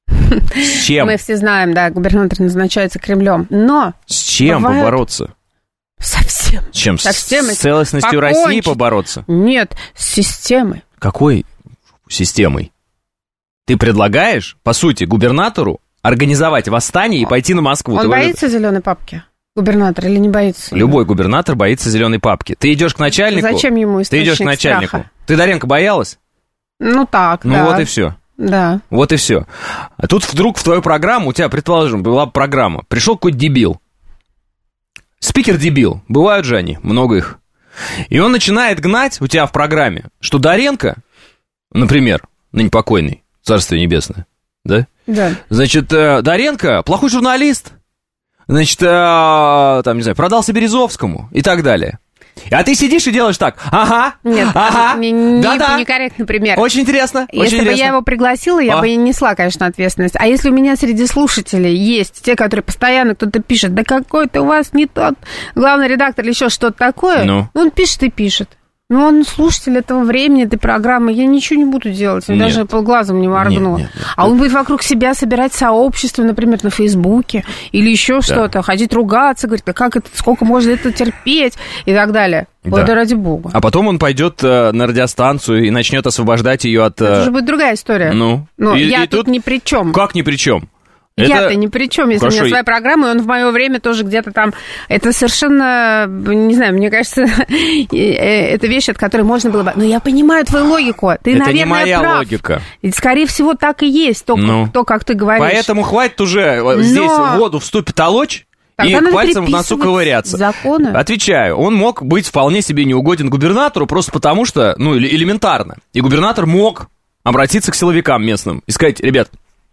С чем? Мы все знаем, да, губернатор назначается Кремлем, но... С чем побороться? Совсем. С чем? Совсем. С целостностью России побороться? Нет, с системой. Какой системой? Ты предлагаешь, по сути, губернатору организовать восстание и пойти на Москву. Он боится зеленой папки? Губернатор или не боится? Любой губернатор боится зеленой папки. Ты идешь к начальнику. Зачем ему источник Ты идешь к начальнику. страха? Ты, Даренко, боялась? Ну так, Ну да. вот и все. Да. Вот и все. А тут вдруг в твою программу, у тебя, предположим, была программа, пришел какой-то дебил. Спикер-дебил. Бывают же они, много их. И он начинает гнать у тебя в программе, что Даренко, например, ныне покойный, Царствие Небесное, да? Да. Значит, Даренко плохой журналист, значит, там, не знаю, продался Березовскому и так далее. А ты сидишь и делаешь так, ага, нет, ага, да-да. некорректный пример. Очень интересно, Если бы я его пригласила, я бы не несла, конечно, ответственность. А если у меня среди слушателей есть те, которые постоянно кто-то пишет, да какой-то у вас не тот главный редактор или еще что-то такое, он пишет и пишет. Ну, он слушатель этого времени, этой программы. Я ничего не буду делать. Я даже полглазом не моргну. Нет. А он будет вокруг себя собирать сообщество, например, на Фейсбуке или еще что-то. Ходить ругаться, говорить, да как это, сколько можно это терпеть и так далее. Вот да ради бога. А потом он пойдет на радиостанцию и начнет освобождать ее от... Это уже будет другая история. Ну, я тут ни при чем. Как ни при чем? Я-то ни при чем, если у меня своя программа, и он в мое время тоже где-то там... Это совершенно, не знаю, мне кажется, это вещь, от которой можно было бы... Но я понимаю твою логику. Ты, это наверное, не моя прав. Логика. И, скорее всего, так и есть, то, как ты говоришь. Поэтому хватит уже здесь в воду вступит толочь, и пальцем в носу ковыряться. Законы. Отвечаю, он мог быть вполне себе неугоден губернатору, просто потому что, элементарно. И губернатор мог обратиться к силовикам местным и сказать, ребят,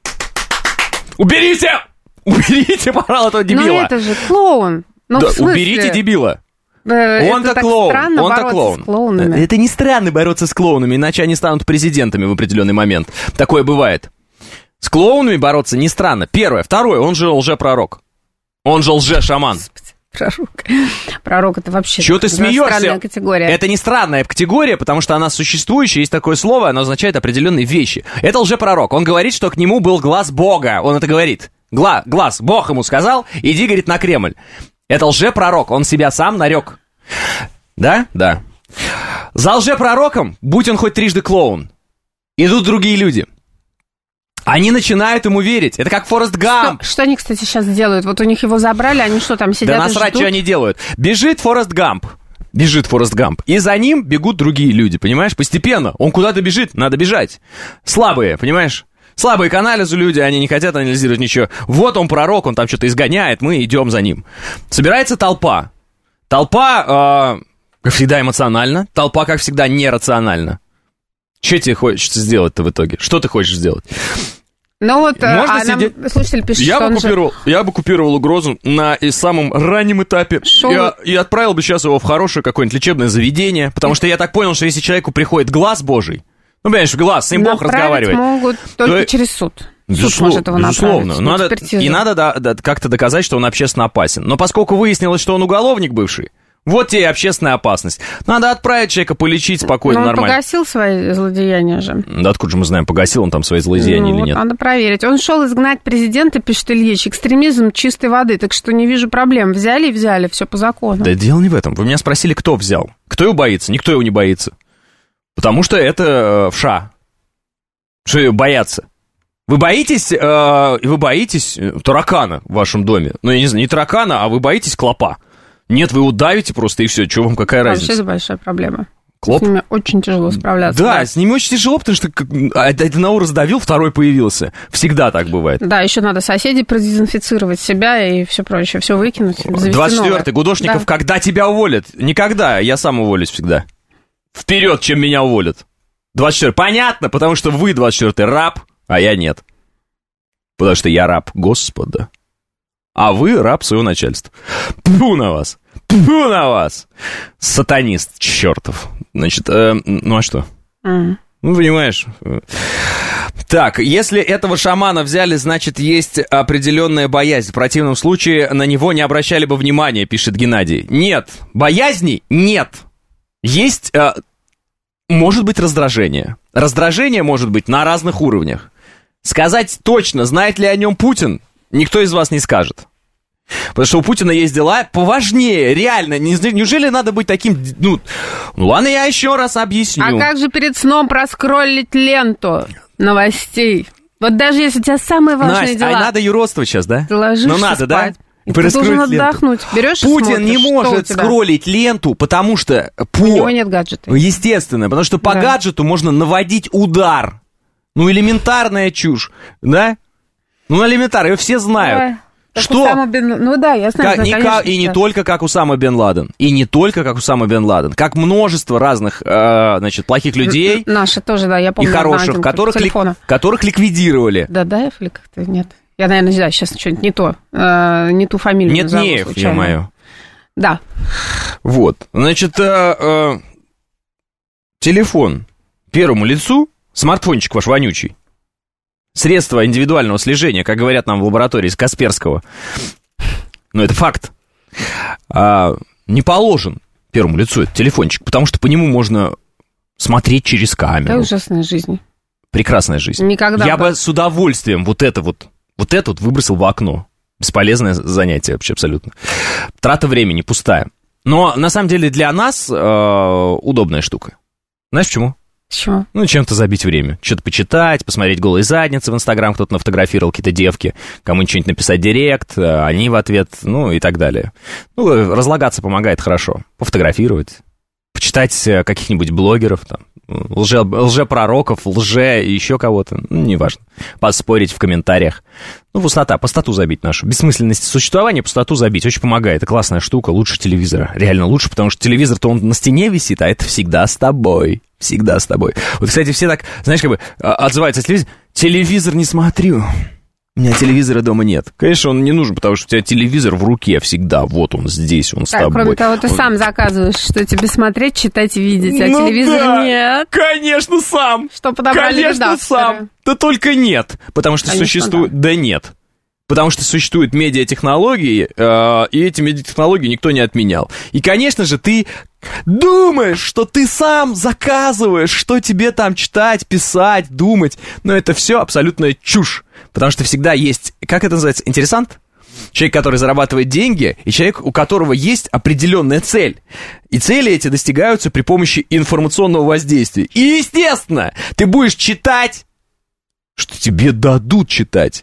уберите, порал этого дебила. Ну это же клоун. Да, уберите дебила. Он-то клоун. Он-то клоун. Это не странно бороться с клоунами, иначе они станут президентами в определенный момент. Такое бывает. С клоунами бороться не странно. Первое. Второе. Он же лжепророк. Он же лже-шаман. Пророк это вообще чего ты смеешься? Странная категория. Это не странная категория, потому что она существующая, есть такое слово, оно означает определенные вещи. Это лжепророк. Он говорит, что к нему был глаз Бога. Он это говорит. Глаз. Бог ему сказал, иди, говорит, на Кремль. Это лжепророк. Он себя сам нарек. Да? Да. За лжепророком, будь он хоть трижды клоун, идут другие люди. Они начинают ему верить. Это как Форест Гамп. Что они, кстати, сейчас делают? Вот у них его забрали, они что, там сидят и ждут? Да насрать, что они делают. Бежит Форест Гамп. И за ним бегут другие люди, понимаешь? Постепенно. Он куда-то бежит, надо бежать. Слабые, понимаешь? Слабые к анализу люди, они не хотят анализировать ничего. Вот он пророк, он там что-то изгоняет, мы идем за ним. Собирается толпа. Толпа, как всегда, эмоциональна. Толпа, как всегда, нерациональна. Что тебе хочется сделать-то в итоге? Что ты хочешь сделать? Ну вот, слушатель пишет, я бы купировал угрозу на самом раннем этапе и отправил бы сейчас его в хорошее какое-нибудь лечебное заведение, потому что я так понял, что если человеку приходит глаз Божий, понимаешь, глаз, с ним Бог разговаривает. Могут только через суд. Суд может его направить. Надо как-то доказать, что он общественно опасен. Но поскольку выяснилось, что он уголовник бывший, вот тебе и общественная опасность. Надо отправить человека полечить спокойно, нормально. Он погасил свои злодеяния же. Да откуда же мы знаем, погасил он там свои злодеяния или нет? Надо проверить. Он шел изгнать президента, пишет Ильич, экстремизм чистой воды, так что не вижу проблем. Взяли, все по закону. Да дело не в этом. Вы меня спросили, кто взял. Кто его боится? Никто его не боится. Потому что это вша. Что ее бояться? Вы боитесь таракана в вашем доме? Ну, я не знаю, не таракана, а вы боитесь клопа. Нет, вы удавите просто, и все. Чего вам, какая разница? Вообще это большая проблема. Клоп? С ними очень тяжело справляться. Да, с ними очень тяжело, потому что одного раздавил, второй появился. Всегда так бывает. Да, еще надо соседей продезинфицировать, себя и все прочее, все выкинуть. 24-й, Гудошников, да. Когда тебя уволят? Никогда, я сам уволюсь всегда. Вперед, чем меня уволят. 24-й, понятно, потому что вы, 24-й, раб, а я нет. Потому что я раб Господа. А вы раб своего начальства. Тьфу на вас! Тьфу на вас! Сатанист чертов. Значит, ну а что? Ну, понимаешь. Так, если этого шамана взяли, значит, есть определенная боязнь. В противном случае на него не обращали бы внимания, пишет Геннадий. Нет, боязни нет. Есть, может быть, раздражение. Раздражение может быть на разных уровнях. Сказать точно, знает ли о нем Путин, никто из вас не скажет. Потому что у Путина есть дела поважнее, реально. Неужели надо быть таким... Ну ладно, я еще раз объясню. А как же перед сном проскроллить ленту новостей? Вот даже если у тебя самые важные Настя, дела... а надо юродствовать сейчас, да? Ты ложишься надо, спать. Да? И ты должен отдохнуть. Берешь и Путин смотришь, не может скроллить ленту, потому что у него нет гаджета. Естественно, потому что по гаджету можно наводить удар. Ну, элементарная чушь, да? Ну, элементарно, ее все знают. Что? Ну да, я знаю. И не только как Усама бен Ладен. И не только как Усама бен Ладен. Как множество разных, плохих людей. Наши тоже, да, я помню. И хороших, которых ликвидировали. Дадаев или как-то нет? Я, наверное, не знаю, сейчас что-нибудь не ту фамилию Нет, назову не случайно. ё-моё. Да. Вот, значит, телефон первому лицу, смартфончик ваш вонючий, средство индивидуального слежения, как говорят нам в лаборатории из Касперского, но это факт, не положен первому лицу этот телефончик, потому что по нему можно смотреть через камеру. Какая ужасная жизнь. Прекрасная жизнь. Никогда. Я бы с удовольствием вот это выбросил в окно. Бесполезное занятие вообще абсолютно. Трата времени пустая. Но на самом деле для нас удобная штука. Знаешь почему? Почему? Ну, чем-то забить время. Что-то почитать, посмотреть голые задницы в Инстаграм, кто-то нафотографировал, какие-то девки, кому-нибудь что-нибудь написать директ, они в ответ, ну и так далее. Ну, разлагаться помогает хорошо. Пофотографировать, почитать каких-нибудь блогеров, там, лжепророков, еще кого-то, ну, неважно. Поспорить в комментариях. Ну, пустоту забить нашу. Бессмысленность существования, пустоту забить. Очень помогает. Это классная штука, лучше телевизора. Реально лучше, потому что телевизор-то он на стене висит, а это всегда с тобой. Всегда с тобой. Вот, кстати, все так, знаешь, как бы отзываются с телевизора. Телевизор не смотрю. У меня телевизора дома нет. Конечно, он не нужен, потому что у тебя телевизор в руке всегда. Вот он здесь, он с тобой. Кроме того, ты сам заказываешь, что тебе смотреть, читать и видеть, а телевизора нет. Конечно, сам. Что подобрали редакторы. Сам. Да только нет. Потому что существует... Да нет. Потому что существуют медиатехнологии, и эти медиатехнологии никто не отменял. И, конечно же, ты думаешь, что ты сам заказываешь, что тебе там читать, писать, думать. Но это все абсолютная чушь. Потому что всегда есть, как это называется, интересант? Человек, который зарабатывает деньги, и человек, у которого есть определенная цель. И цели эти достигаются при помощи информационного воздействия. И, естественно, ты будешь читать, что тебе дадут читать.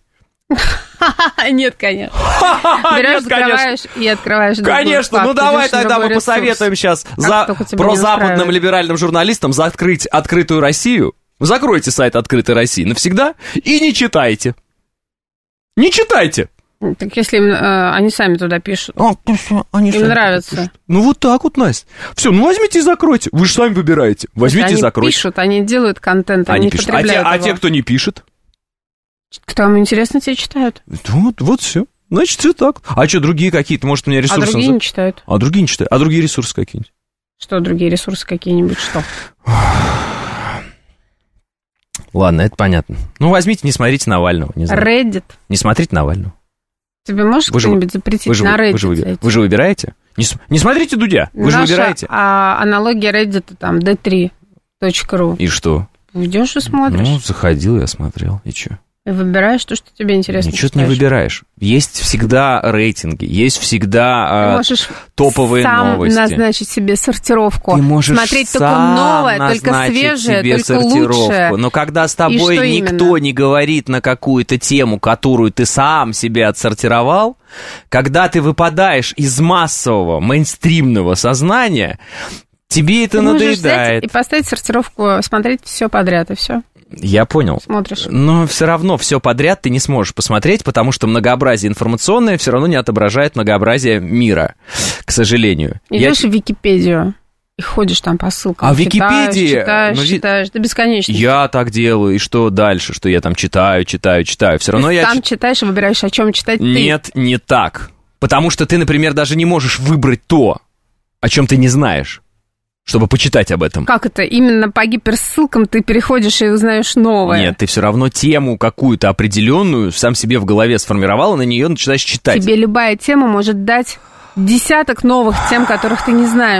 Нет, конечно. Берешь, закрываешь и открываешь. Конечно, ну давай тогда мы посоветуем сейчас прозападным либеральным журналистам закрыть «Открытую Россию». Закройте сайт «Открытой России» навсегда и не читайте. Не читайте. Так если они сами туда пишут. Им нравится. Ну вот так вот, Настя. Все, ну возьмите и закройте. Вы же сами выбираете. Возьмите и закройте. Они пишут, они делают контент, они потребляют его. А те, кто не пишет? Кто вам интересно, те читают. Вот все. Значит, все так. А что, другие какие-то, может, у меня ресурсы... А другие не читают. А другие не читают. А другие ресурсы какие-нибудь? Что, другие ресурсы какие-нибудь, что? Ладно, это понятно. Ну, возьмите, не смотрите Навального. Не знаю. Reddit. Не смотрите Навального. Тебе может кто-нибудь запретить на Reddit? Вы же выбираете? Не смотрите Дудя, вы же выбираете. Аналогия Reddit, там, d3.ru. И что? Идешь и смотришь. Ну, заходил, я смотрел, и что? И выбираешь то, что тебе интересно. Ничего ты не выбираешь. Есть всегда рейтинги, есть всегда топовые новости. Ты можешь сам назначить себе сортировку. Ты можешь смотреть только новое, только свежее, только лучшее. Но когда с тобой никто не говорит на какую-то тему, которую ты сам себе отсортировал, когда ты выпадаешь из массового, мейнстримного сознания, тебе это надоедает. И поставить сортировку, смотреть все подряд, и все. Я понял. Смотришь. Но все равно все подряд ты не сможешь посмотреть, потому что многообразие информационное все равно не отображает многообразие мира, к сожалению. Идешь в Википедию и ходишь там по ссылкам. А в Википедии... Читаешь, до бесконечности. Я так делаю, и что дальше? Что я там читаю. Все равно ты я... сам читаешь и выбираешь, о чем читать ты. Нет, не так. Потому что ты, например, даже не можешь выбрать то, о чем ты не знаешь, чтобы почитать об этом. Как это? Именно по гиперссылкам ты переходишь и узнаешь новое. Нет, ты все равно тему какую-то определенную сам себе в голове сформировал, и на нее начинаешь читать. Тебе любая тема может дать десяток новых тем, которых ты не знаешь.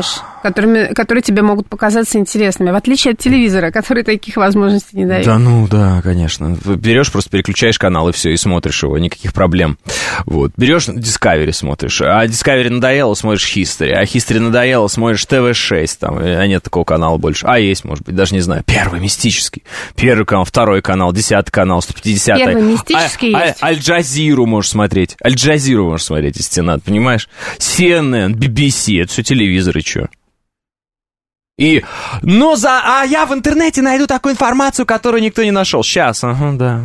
которые тебе могут показаться интересными, в отличие от телевизора, который таких возможностей не дает. Да, да, конечно. Берешь, просто переключаешь канал и все, и смотришь его, никаких проблем. Вот. Берешь Discovery, смотришь, а Discovery надоело, смотришь History, а History надоело, смотришь TV6, там, а нет такого канала больше. А есть, может быть, даже не знаю. Первый мистический, первый канал, второй канал, 10-й канал, 150-й. Первый мистический есть. Аль-Джазиру можешь смотреть. Аль-Джазиру можешь смотреть, если тебе надо, понимаешь? CNN, BBC, это все телевизоры, чё? И, я в интернете найду такую информацию, которую никто не нашел. Сейчас, да.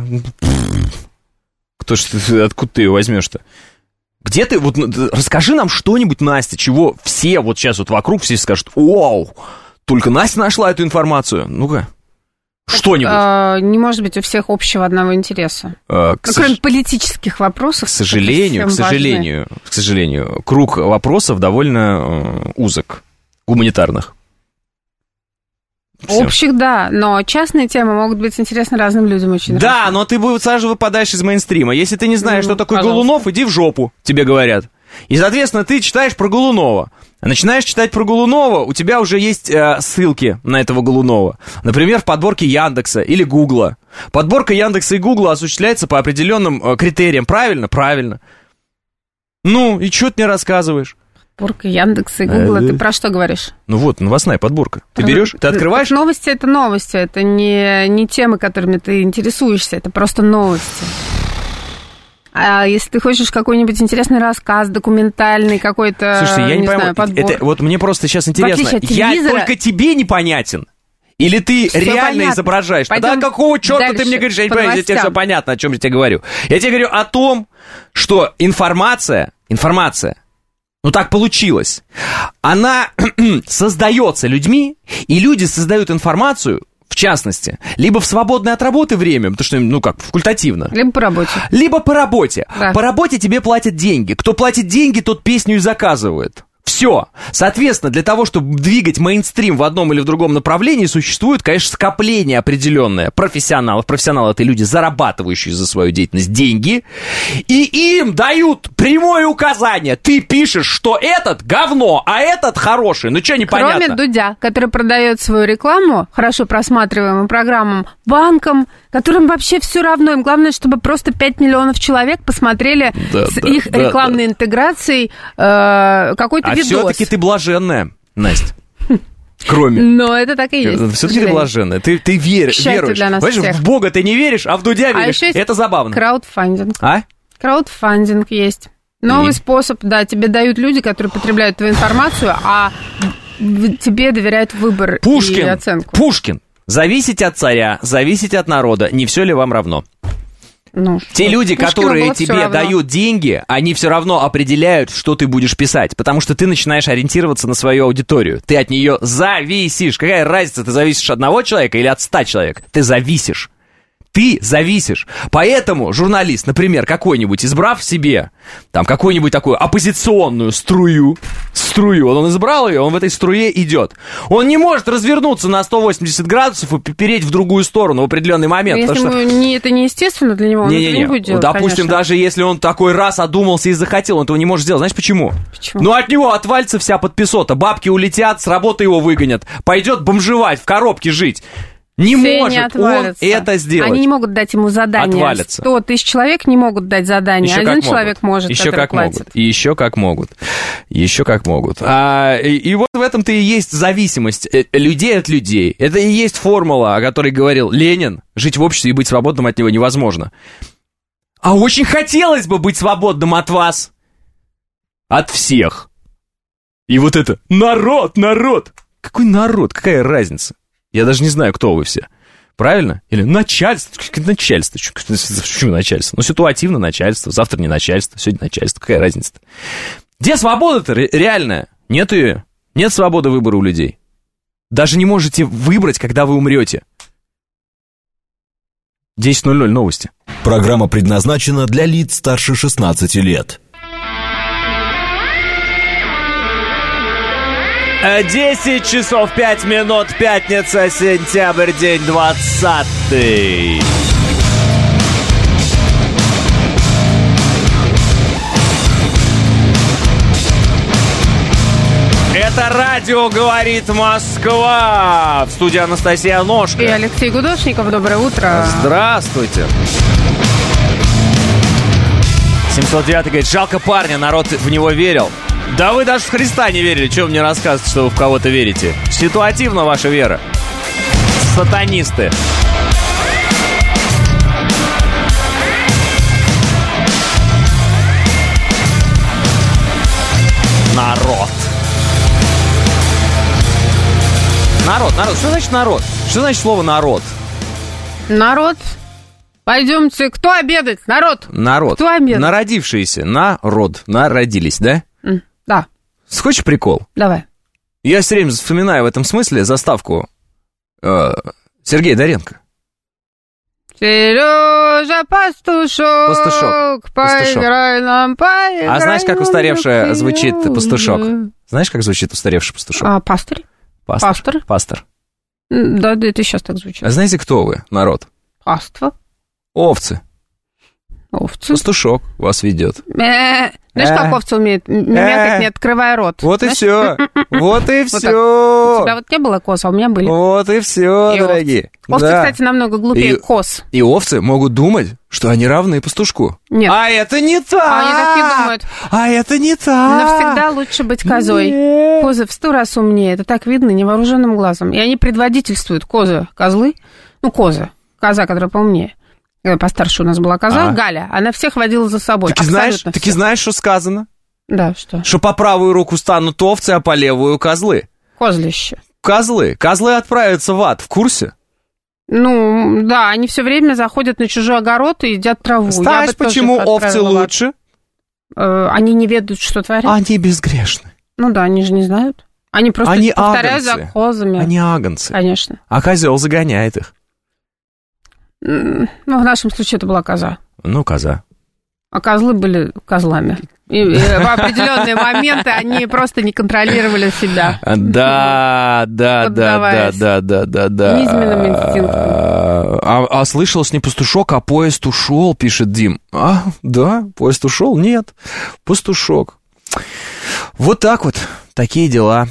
Откуда ты ее возьмешь-то? Где ты, расскажи нам что-нибудь, Настя, чего все вот сейчас вот вокруг все скажут: вау, только Настя нашла эту информацию. Ну-ка, что-нибудь. Не может быть у всех общего одного интереса. Кроме политических вопросов. К сожалению, круг вопросов довольно узок, гуманитарных. Все. Общих, да, но частные темы могут быть интересны разным людям очень. Да, разным. Но ты сразу выпадаешь из мейнстрима. Если ты не знаешь, что такое Голунов, иди в жопу, тебе говорят. И, соответственно, ты читаешь про Голунова. Начинаешь читать про Голунова, у тебя уже есть ссылки на этого Голунова. Например, в подборке Яндекса или Гугла. Подборка Яндекса и Гугла осуществляется по определенным критериям. Правильно? Правильно. Ну, и что ты мне рассказываешь? Подборка Яндекса и Гугла, ты про что говоришь? Новостная подборка. Ты берешь, ты открываешь... Новости — это новости, это не темы, которыми ты интересуешься, это просто новости. А если ты хочешь какой-нибудь интересный рассказ, документальный какой-то, слушайте, я не пойму, знаю, подбор. Вот мне просто сейчас интересно, я только тебе непонятен? Или ты все реально понятно. Изображаешь? Да какого черта ты мне говоришь? Я не понимаю, тебе все понятно, о чем я тебе говорю. Я тебе говорю о том, что информация, так получилось, она создается людьми, и люди создают информацию, в частности, либо в свободное от работы время, потому что, факультативно. Либо по работе. Либо по работе. Да. По работе тебе платят деньги. Кто платит деньги, тот песню и заказывает. Все. Соответственно, для того, чтобы двигать мейнстрим в одном или в другом направлении, существует, конечно, скопление определенное профессионалов. Профессионалы — это люди, зарабатывающие за свою деятельность деньги. И им дают прямое указание. Ты пишешь, что этот говно, а этот хороший. Ну, что непонятно? Кроме Дудя, который продает свою рекламу хорошо просматриваемым программам, банкам, которым вообще все равно. Им главное, чтобы просто 5 миллионов человек посмотрели их рекламной интеграцией какой-то видос. А все-таки ты блаженная, Настя. Кроме. Но это так и есть. Все-таки ты блаженная. Ты веруешь. Понимаешь, в Бога ты не веришь, а в Дудя веришь. Это забавно. Краудфандинг. А? Краудфандинг есть. Новый способ, да, тебе дают люди, которые потребляют твою информацию, а тебе доверяют выбор и оценку. Пушкин. Зависеть от царя, зависеть от народа. Не все ли вам равно? Те люди, которые тебе дают деньги, они все равно определяют, что ты будешь писать, потому что ты начинаешь ориентироваться на свою аудиторию. Ты от нее зависишь. Какая разница, ты зависишь от одного человека или от 100 человек? Ты зависишь. Ты зависишь. Поэтому журналист, например, какой-нибудь, избрав себе там какую-нибудь такую оппозиционную струю, он избрал ее, он в этой струе идет. Он не может развернуться на 180 градусов и переть в другую сторону в определенный момент. Если это неестественно для него, он это не будет делать, допустим, конечно. Даже если он такой раз одумался и захотел, он этого не может сделать. Знаешь почему? Почему? От него отвалится вся подписота. Бабки улетят, с работы его выгонят. Пойдет бомжевать, в коробке жить. Не может он это сделать. Они не могут дать ему задание. Отвалится. 100 тысяч человек не могут дать задание. Один человек может, еще который как платит. Могут. И еще как могут. И вот в этом-то и есть зависимость людей от людей. Это и есть формула, о которой говорил Ленин. Жить в обществе и быть свободным от него невозможно. А очень хотелось бы быть свободным от вас. От всех. И вот это народ. Какой народ? Какая разница? Я даже не знаю, кто вы все. Правильно? Или начальство? Начальство. Почему начальство? Ситуативно начальство. Завтра не начальство. Сегодня начальство. Какая разница-то? Где свобода-то реальная? Нет ее. Нет свободы выбора у людей. Даже не можете выбрать, когда вы умрете. 10:00 новости. Программа предназначена для лиц старше 16 лет. 10 часов 5 минут, пятница, сентябрь, день 20-й. Это радио «Говорит Москва». В студии Анастасия Ножка. И Алексей Гудошников. Доброе утро. Здравствуйте. 709 говорит, жалко парня, народ в него верил. Да вы даже в Христа не верили. Чего вы мне рассказываете, что вы в кого-то верите? Ситуативна ваша вера. Сатанисты. Народ. Что значит народ? Что значит слово народ? Народ. Пойдемте. Кто обедает? Народ. Кто обедает? Народившиеся. Народ. Народились, да? Да. Хочешь прикол? Давай. Я все время вспоминаю в этом смысле заставку Сергея Доренко. Сережа, пастушок, поиграй нам, поиграй. А знаешь, как устаревшая звучит пастушок? Знаешь, как звучит устаревший пастушок? Пастырь. Пастор. Да, это сейчас так звучит. А знаете, кто вы, народ? Паства. Овцы. Пастушок вас ведет. Знаешь, как овца умеет мякать, не открывая рот? Вот и все. Вот и все. У тебя вот не было коз, а у меня были. Вот и все, дорогие. Овцы, кстати, намного глупее коз. И овцы могут думать, что они равны пастушку. Нет. А это не так. Они так не думают. А это не так. Но всегда лучше быть козой. Нет. Козы в 100 раз умнее. Это так видно невооруженным глазом. И они предводительствуют козы. Коза, которая поумнее. Постарше у нас была коза, Галя, она всех водила за собой. Так и знаешь, что сказано? Да, что? Что по правую руку станут овцы, а по левую козлы. Козлище. Козлы отправятся в ад, в курсе? Да, они все время заходят на чужой огород и едят траву. Знаешь, почему овцы лучше? Они не ведают, что творят. Они безгрешны. Да, они же не знают. Они просто повторяют за козами. Они агнцы. Конечно. А козел загоняет их. В нашем случае это была коза. Коза. А козлы были козлами. И в определенные моменты они просто не контролировали себя. Да. Низменным инстинктом. А слышалось не пастушок, а поезд ушел, пишет Дим. Да, поезд ушел? Нет, пастушок. Вот так вот. Такие дела.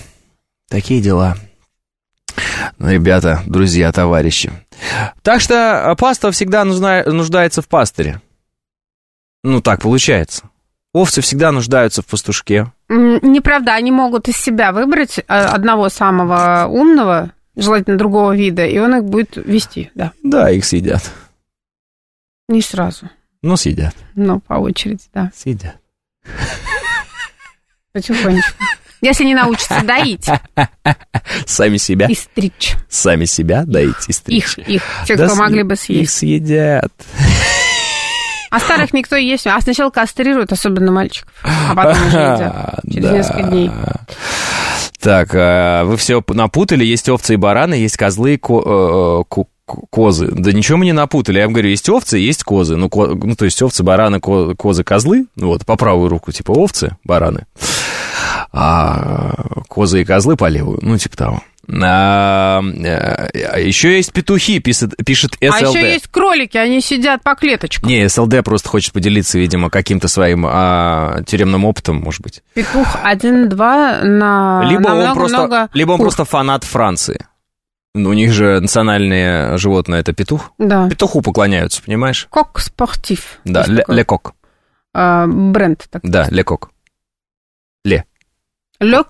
Ребята, друзья, товарищи. Так что паства всегда нуждается в пастыре. Так получается. Овцы всегда нуждаются в пастушке. Неправда, они могут из себя выбрать одного самого умного, желательно другого вида, и он их будет вести, да. Да, их съедят. Не сразу. Съедят. По очереди, да. Съедят. Потихонечку. Если не научатся доить. Сами себя? И стричь. Сами себя доить и стричь. Их. Те, кто могли бы съесть. Их съедят. А старых никто и есть. А сначала кастрируют, особенно мальчиков. А потом уже едят. Через несколько дней. Так, вы все напутали. Есть овцы и бараны, есть козлы и козы. Да ничего мы не напутали. Я вам говорю, есть овцы, есть козы. То есть овцы, бараны, козы, козлы. По правую руку, типа овцы, бараны. А козы и козлы по левую, типа того. Еще есть петухи, пишет СЛД. А еще есть кролики, они сидят по клеточкам. Не, СЛД просто хочет поделиться, видимо, каким-то своим тюремным опытом, может быть. Петух 1-2 на Либо он просто фанат Франции. У них же национальное животное — это петух. Да. Петуху поклоняются, понимаешь? Кок спортив. Да, ле кок. Бренд такой. Да, ле кок. Ле. Ле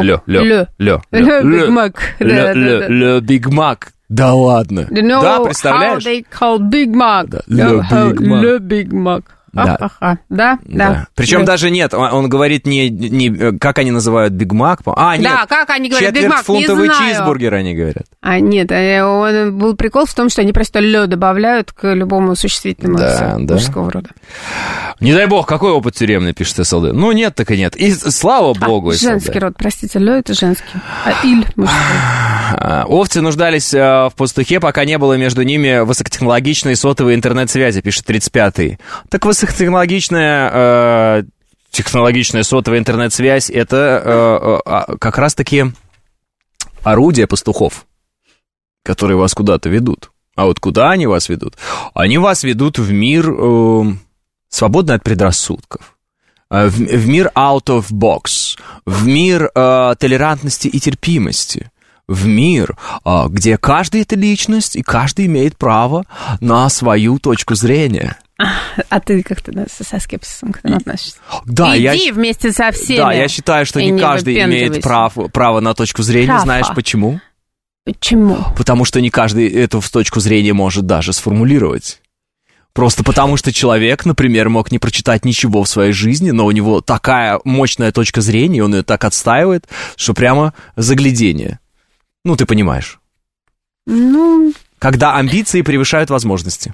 Биг Мак. Ле Биг Мак. Да ладно. Да, представляешь? How they call Big Mac. Ле Биг Мак. Да. Причем даже нет, он говорит не как они называют Биг Мак. Нет. Да, как они говорят Биг Мак, не знаю. Четвертьфунтовый чизбургер они говорят. Нет, был прикол в том, что они просто лё добавляют к любому существительному мужского рода. Не дай бог, какой опыт тюремный, пишет СЛД. Нет, так и нет. И слава богу, СЛД. Женский род, простите, лё это женский, а иль мужской. Овцы нуждались в пастухе, пока не было между ними высокотехнологичной сотовой интернет-связи, пишет 35-й. Так высокотехнологичная сотовая интернет-связь — это как раз-таки орудие пастухов, которые вас куда-то ведут. А вот куда они вас ведут? Они вас ведут в мир, свободный от предрассудков, в мир out of box, в мир толерантности и терпимости, в мир, где каждый это личность, и каждый имеет право на свою точку зрения. А ты как-то со скепсисом к этому относишься? Да, иди вместе со всеми. Да, я считаю, что не каждый имеет право на точку зрения. Знаешь почему? Почему? Потому что не каждый эту точку зрения может даже сформулировать. Просто потому, что человек, например, мог не прочитать ничего в своей жизни, но у него такая мощная точка зрения, он ее так отстаивает, что прямо заглядение. Ну, ты понимаешь. Когда амбиции превышают возможности.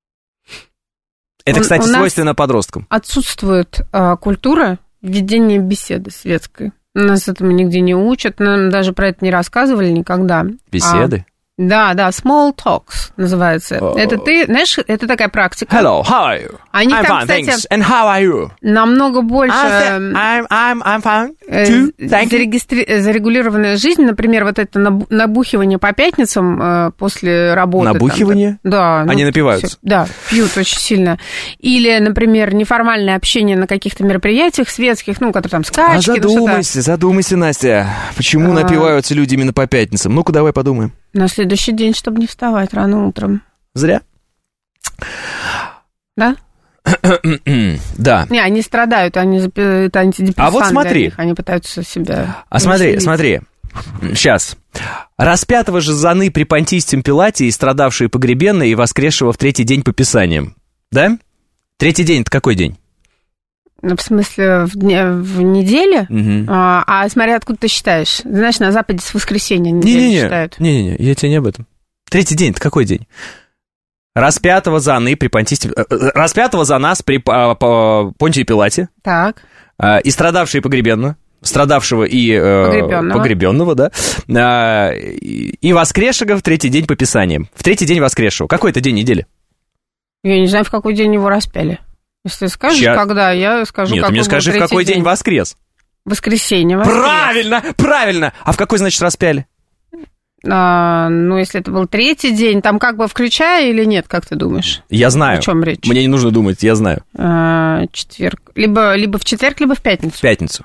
Это, кстати, свойственно подросткам. Отсутствует культура ведения беседы светской. Нас этому нигде не учат, нам даже про это не рассказывали никогда. Беседы? Да, small talks называется. Это ты, знаешь, это такая практика. Hello, how are you? Они I'm там, fine, кстати, thanks. And how are you? Намного больше I'm fine, too. Thank you. Зарегулированная жизнь, например, вот это набухивание по пятницам после работы. Набухивание? Там, да. Они напиваются? Да, пьют очень сильно. Или, например, неформальное общение на каких-то мероприятиях светских, которые там скачки. Задумайся, Настя, почему напиваются люди именно по пятницам? Ну-ка, давай подумаем. На следующий день, чтобы не вставать рано утром. Зря. Да? Да. Не, они страдают, это антидепрессанты. А вот смотри. Они пытаются себя... Смотри. Сейчас. Распятого же заны при Понтийском Пилате и страдавшие погребенные и воскресшего в третий день по Писаниям. Да? Третий день — это какой день? В смысле, в неделе? Угу. А смотри, откуда ты считаешь? Знаешь, на Западе с воскресенья неделю считают. Не-не-не, я тебе не об этом. Третий день — это какой день? Распятого за нас при Понтии Пилате. Так. И страдавшие погребенного. Страдавшего и погребенного, да. И воскресшего в третий день по Писаниям. В третий день воскресшего. Какой это день недели? Я не знаю, в какой день его распяли. Если ты скажешь, когда, я скажу, Нет, какой ты мне скажи, в какой день воскрес. Воскресенье. Правильно! А в какой, значит, распяли? Если это был третий день, там как бы включая или нет, как ты думаешь? Я знаю. О чем речь? Мне не нужно думать, я знаю. Четверг. Либо в четверг, либо в пятницу. В пятницу.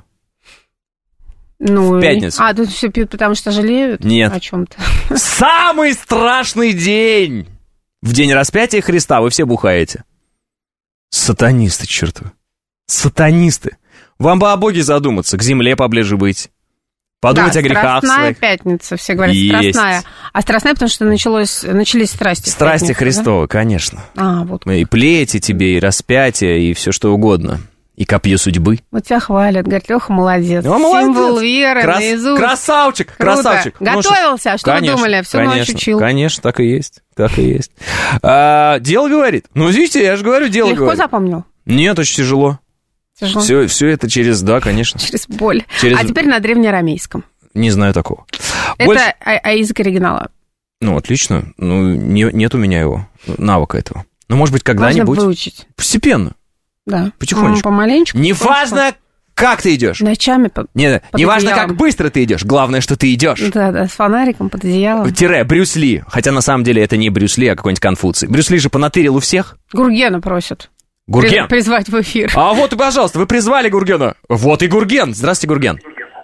В пятницу. Тут все пьют, потому что жалеют? Нет. О чем-то. Самый страшный день! В день распятия Христа вы все бухаете. Сатанисты, чертовы. Сатанисты. Вам бы о Боге задуматься, к земле поближе быть. Подумать о грехах Страстная своих. Пятница, все говорят, страстная. А страстная, потому что начались страсти. Страсти Христовы, да? Конечно. Вот. И плети тебе, и распятие, и все что угодно. И копье судьбы. Вот тебя хвалят, говорят, Леха молодец. Молодец. Символ веры наизусть. Красавчик, круто. красавчик. Готовился, что вы думали? Всю ночь учил. Конечно, так и есть. Дело говорит. Видите, я же говорю, дело Легко говорит. Легко запомнил? Нет, очень тяжело. Все это через, да, конечно. Через боль. А теперь на древнеарамейском. Не знаю такого. Это язык оригинала. Отлично. Нет у меня его, навыка этого. Может быть, когда-нибудь. Можно выучить. Постепенно. Да. Потихонечку. Помаленечку. Неважно, как ты идешь. Ночами неважно, как быстро ты идешь. Главное, что ты идешь. Да, с фонариком под одеялом. Брюс Ли. Хотя на самом деле это не Брюс Ли, а какой-нибудь Конфуций. Брюс Ли же понатырил у всех. Гургена просят. Гурген. Призвать в эфир. Вот и, пожалуйста, вы призвали Гургена. Вот и Гурген. Здравствуйте, Гурген.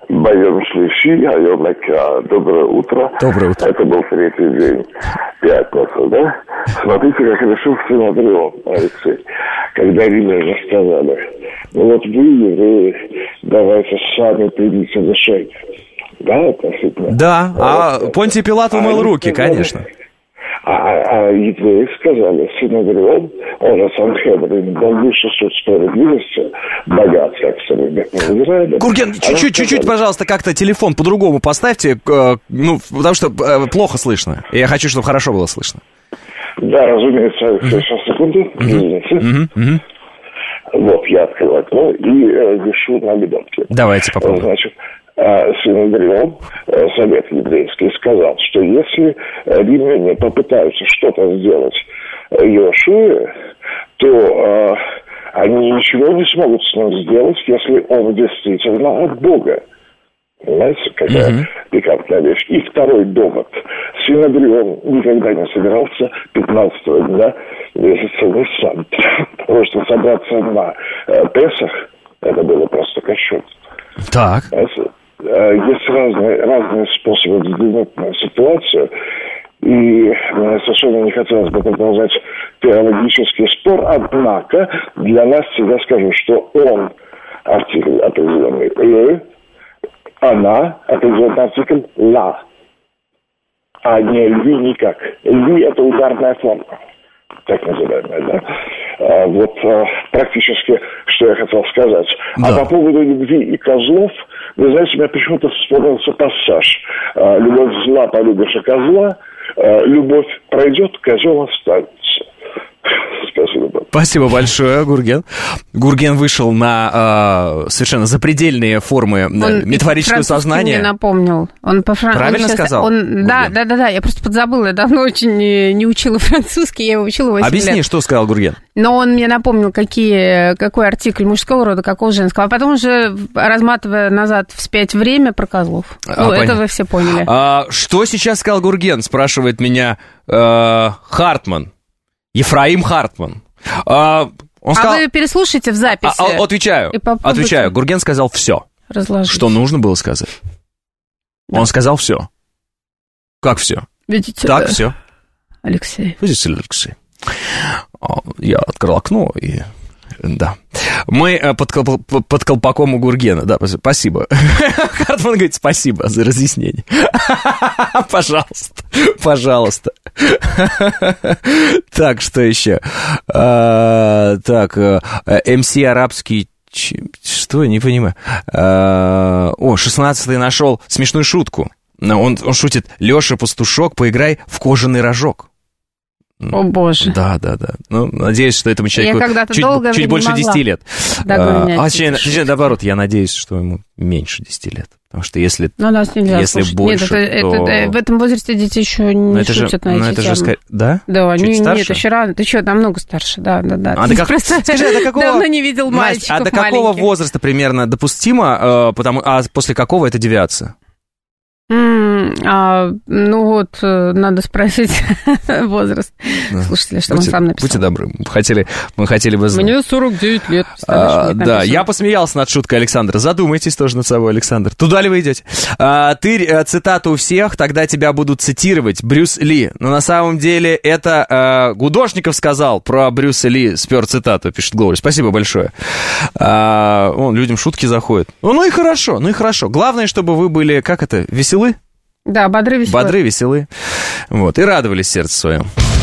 Доброе утро. Доброе утро. Это был третий день, пятница, да? Смотрите, как решил Синодрион, Алексей, когда римляне сказали, вы, евреи, давайте сами примите решение. Да, относительно? Да, Понтий Пилат умыл руки, конечно. А евреи сказали, Синодрион, он же Санхедрин, был высший суд справедливости, богат, как современный Израиль. Гурген, чуть-чуть, пожалуйста, как-то телефон по-другому поставьте, потому что плохо слышно. Я хочу, чтобы хорошо было слышно. Да, разумеется, сейчас, секунду, извините. Я открыл окно и вешу на лебедке. Давайте попробуем. Значит, Синодрион, совет еврейский, сказал, что если римляне попытаются что-то сделать Йошуе, то они ничего не смогут с ним сделать, если он действительно от Бога. Понимаете, какая пикантная вещь. И второй довод. Синодрион никогда не собирался 15-го дня месяца Нисан, потому что собраться на Песах Это было просто кощунство. Так. Есть разные способы взглянуть на ситуацию, и мне совершенно не хотелось бы продолжать теологический спор, однако для нас всегда скажу, что он артикль определенный, она определенный артикль ла, а не ли никак. Ли – это ударная форма, так называемая, да? Вот практически, что я хотел сказать. Да. А по поводу любви и козлов, вы знаете, у меня почему-то вспомнился пассаж. Любовь зла, полюбишь и козла, любовь пройдет, козел останется. Спасибо. Спасибо большое, Гурген. Гурген вышел на совершенно запредельные формы метафорического сознания. Он мне напомнил. Он правильно сказал? Да. Я просто подзабыла. Я давно очень не учила французский, я его учила 8 лет. Объясни, что сказал Гурген. Но он мне напомнил, какой артикль мужского рода, какого женского. А потом уже, разматывая назад вспять время, про козлов. Это вы все поняли. Что сейчас сказал Гурген, спрашивает меня Хартман. Ефраим Хартман. Он сказал, вы переслушайте в записи. Отвечаю. Гурген сказал все, что нужно было сказать. Да. Он сказал все. Как все? Видите, так все. Алексей. Видите, Алексей. Я открыл окно и... Да. Мы под колпаком у Гургена. Да, спасибо. Хартман говорит, спасибо за разъяснение. Пожалуйста. Так, что еще? Так, МС арабский... Что? Не понимаю. 16-й нашел смешную шутку. Он шутит: Леша Пастушок, поиграй в кожаный рожок. О, боже. Да. Ну, надеюсь, что этому человеку чуть больше 10 лет. Точнее, наоборот, я надеюсь, что ему меньше 10 лет. Потому что если больше, в этом возрасте дети еще не шутят на эти темы. Да? Да, нет, еще рано. Ты что, намного старше, да. Скажи, до какого... Давно не видел мальчиков маленьких. А до какого возраста примерно допустимо, а после какого это девиация? Надо спросить возраст слушателя, что он сам написал. Будьте добры, мы хотели бы знать. Мне 49 лет. Да, я посмеялся над шуткой Александра. Задумайтесь тоже над собой, Александр. Туда ли вы идете? Ты цитату у всех, тогда тебя будут цитировать. Брюс Ли. Но на самом деле это Гудошников сказал про Брюса Ли, спер цитату, пишет Глория. Спасибо большое. Людям шутки заходят. Ну и хорошо. Главное, чтобы вы были, веселы? Да, бодры, веселы. Вот, и радовались сердцу своем.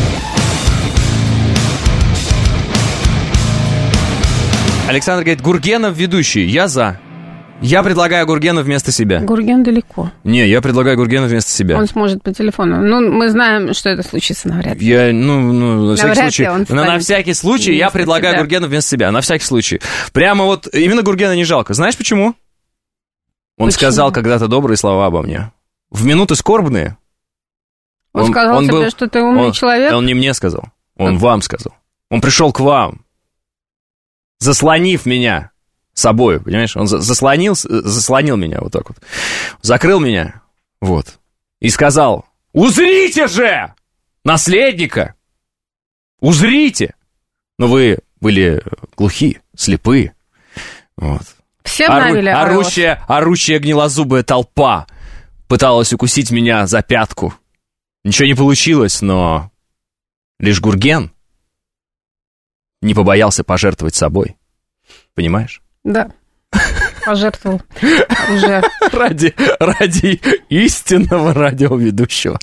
Александр говорит, Гургенов ведущий, я за. Я предлагаю Гургена вместо себя. Гурген далеко. Не, я предлагаю Гургена вместо себя. Он сможет по телефону. Мы знаем, что это случится навряд ли. На всякий случай я предлагаю Гургена вместо себя. На всякий случай. Прямо вот, именно Гургена не жалко. Знаешь почему? Он сказал когда-то добрые слова обо мне. В минуты скорбные. Он сказал тебе, что ты умный человек? Он не мне сказал. Он вам сказал. Он пришел к вам, заслонив меня собой, понимаешь? Он заслонил меня вот так вот. Закрыл меня, вот. И сказал, узрите же наследника! Узрите! Но вы были глухи, слепы. Вот. Все обновили орущая гнилозубая толпа пыталась укусить меня за пятку. Ничего не получилось, но лишь Гурген не побоялся пожертвовать собой. Понимаешь? Да, пожертвовал уже. Ради истинного радиоведущего.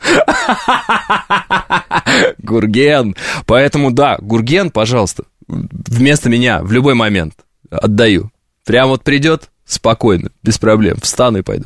Гурген. Поэтому, да, Гурген, пожалуйста, вместо меня в любой момент отдаю. Прям вот придет, спокойно, без проблем, встану и пойду.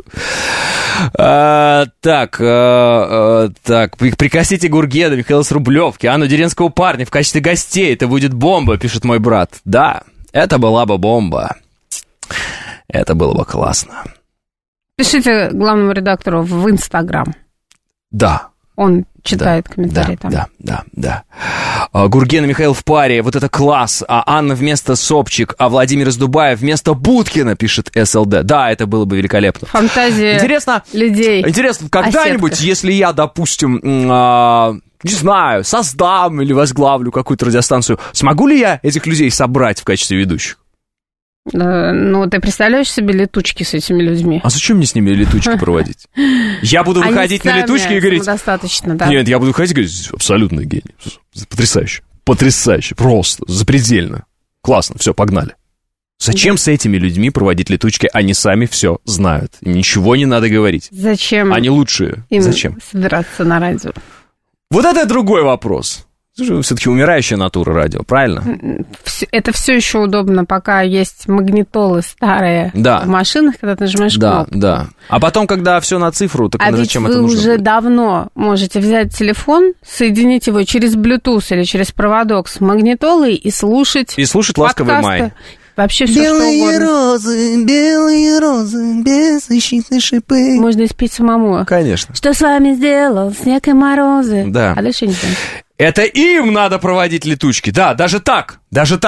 Так, прикосите Гургена, Михаила с Рублевки, Анну Деренского парня в качестве гостей, это будет бомба, пишет мой брат. Да, это была бы бомба. Это было бы классно. Пишите главному редактору в Инстаграм. Да. Он читает комментарии там. Да. Гурген и Михаил в паре, вот это класс. А Анна вместо Собчик, а Владимир из Дубая вместо Будкина, пишет СЛД. Да, это было бы великолепно. Фантазия людей. Интересно, когда-нибудь, если я, допустим, не знаю, создам или возглавлю какую-то радиостанцию, смогу ли я этих людей собрать в качестве ведущих? Ну, ты представляешь себе летучки с этими людьми? А зачем мне с ними летучки проводить? Я буду выходить на летучки и говорить... Достаточно, да. Нет, я буду выходить и говорить, абсолютно гений. Потрясающе. Потрясающе. Просто. Запредельно. Классно. Все, погнали. Зачем с этими людьми проводить летучки? Они сами все знают. Ничего не надо говорить. Зачем? Они лучшие. Им Зачем? Собираться на радио. Вот это другой вопрос. Все-таки умирающая натура радио, правильно? Это все еще удобно, пока есть магнитолы старые в машинах, когда ты нажимаешь кнопку. Да. А потом, когда все на цифру, так зачем это нужно? А ведь вы уже давно можете взять телефон, соединить его через Bluetooth или через проводок с магнитолой и слушать «Ласковый май». Вообще все, что угодно. Белые розы, беззащитные шипы. Можно испеть самому. Конечно. Что с вами сделал снег и морозы? Да. А дальше не знаю. Это им надо проводить летучки. Да, даже так.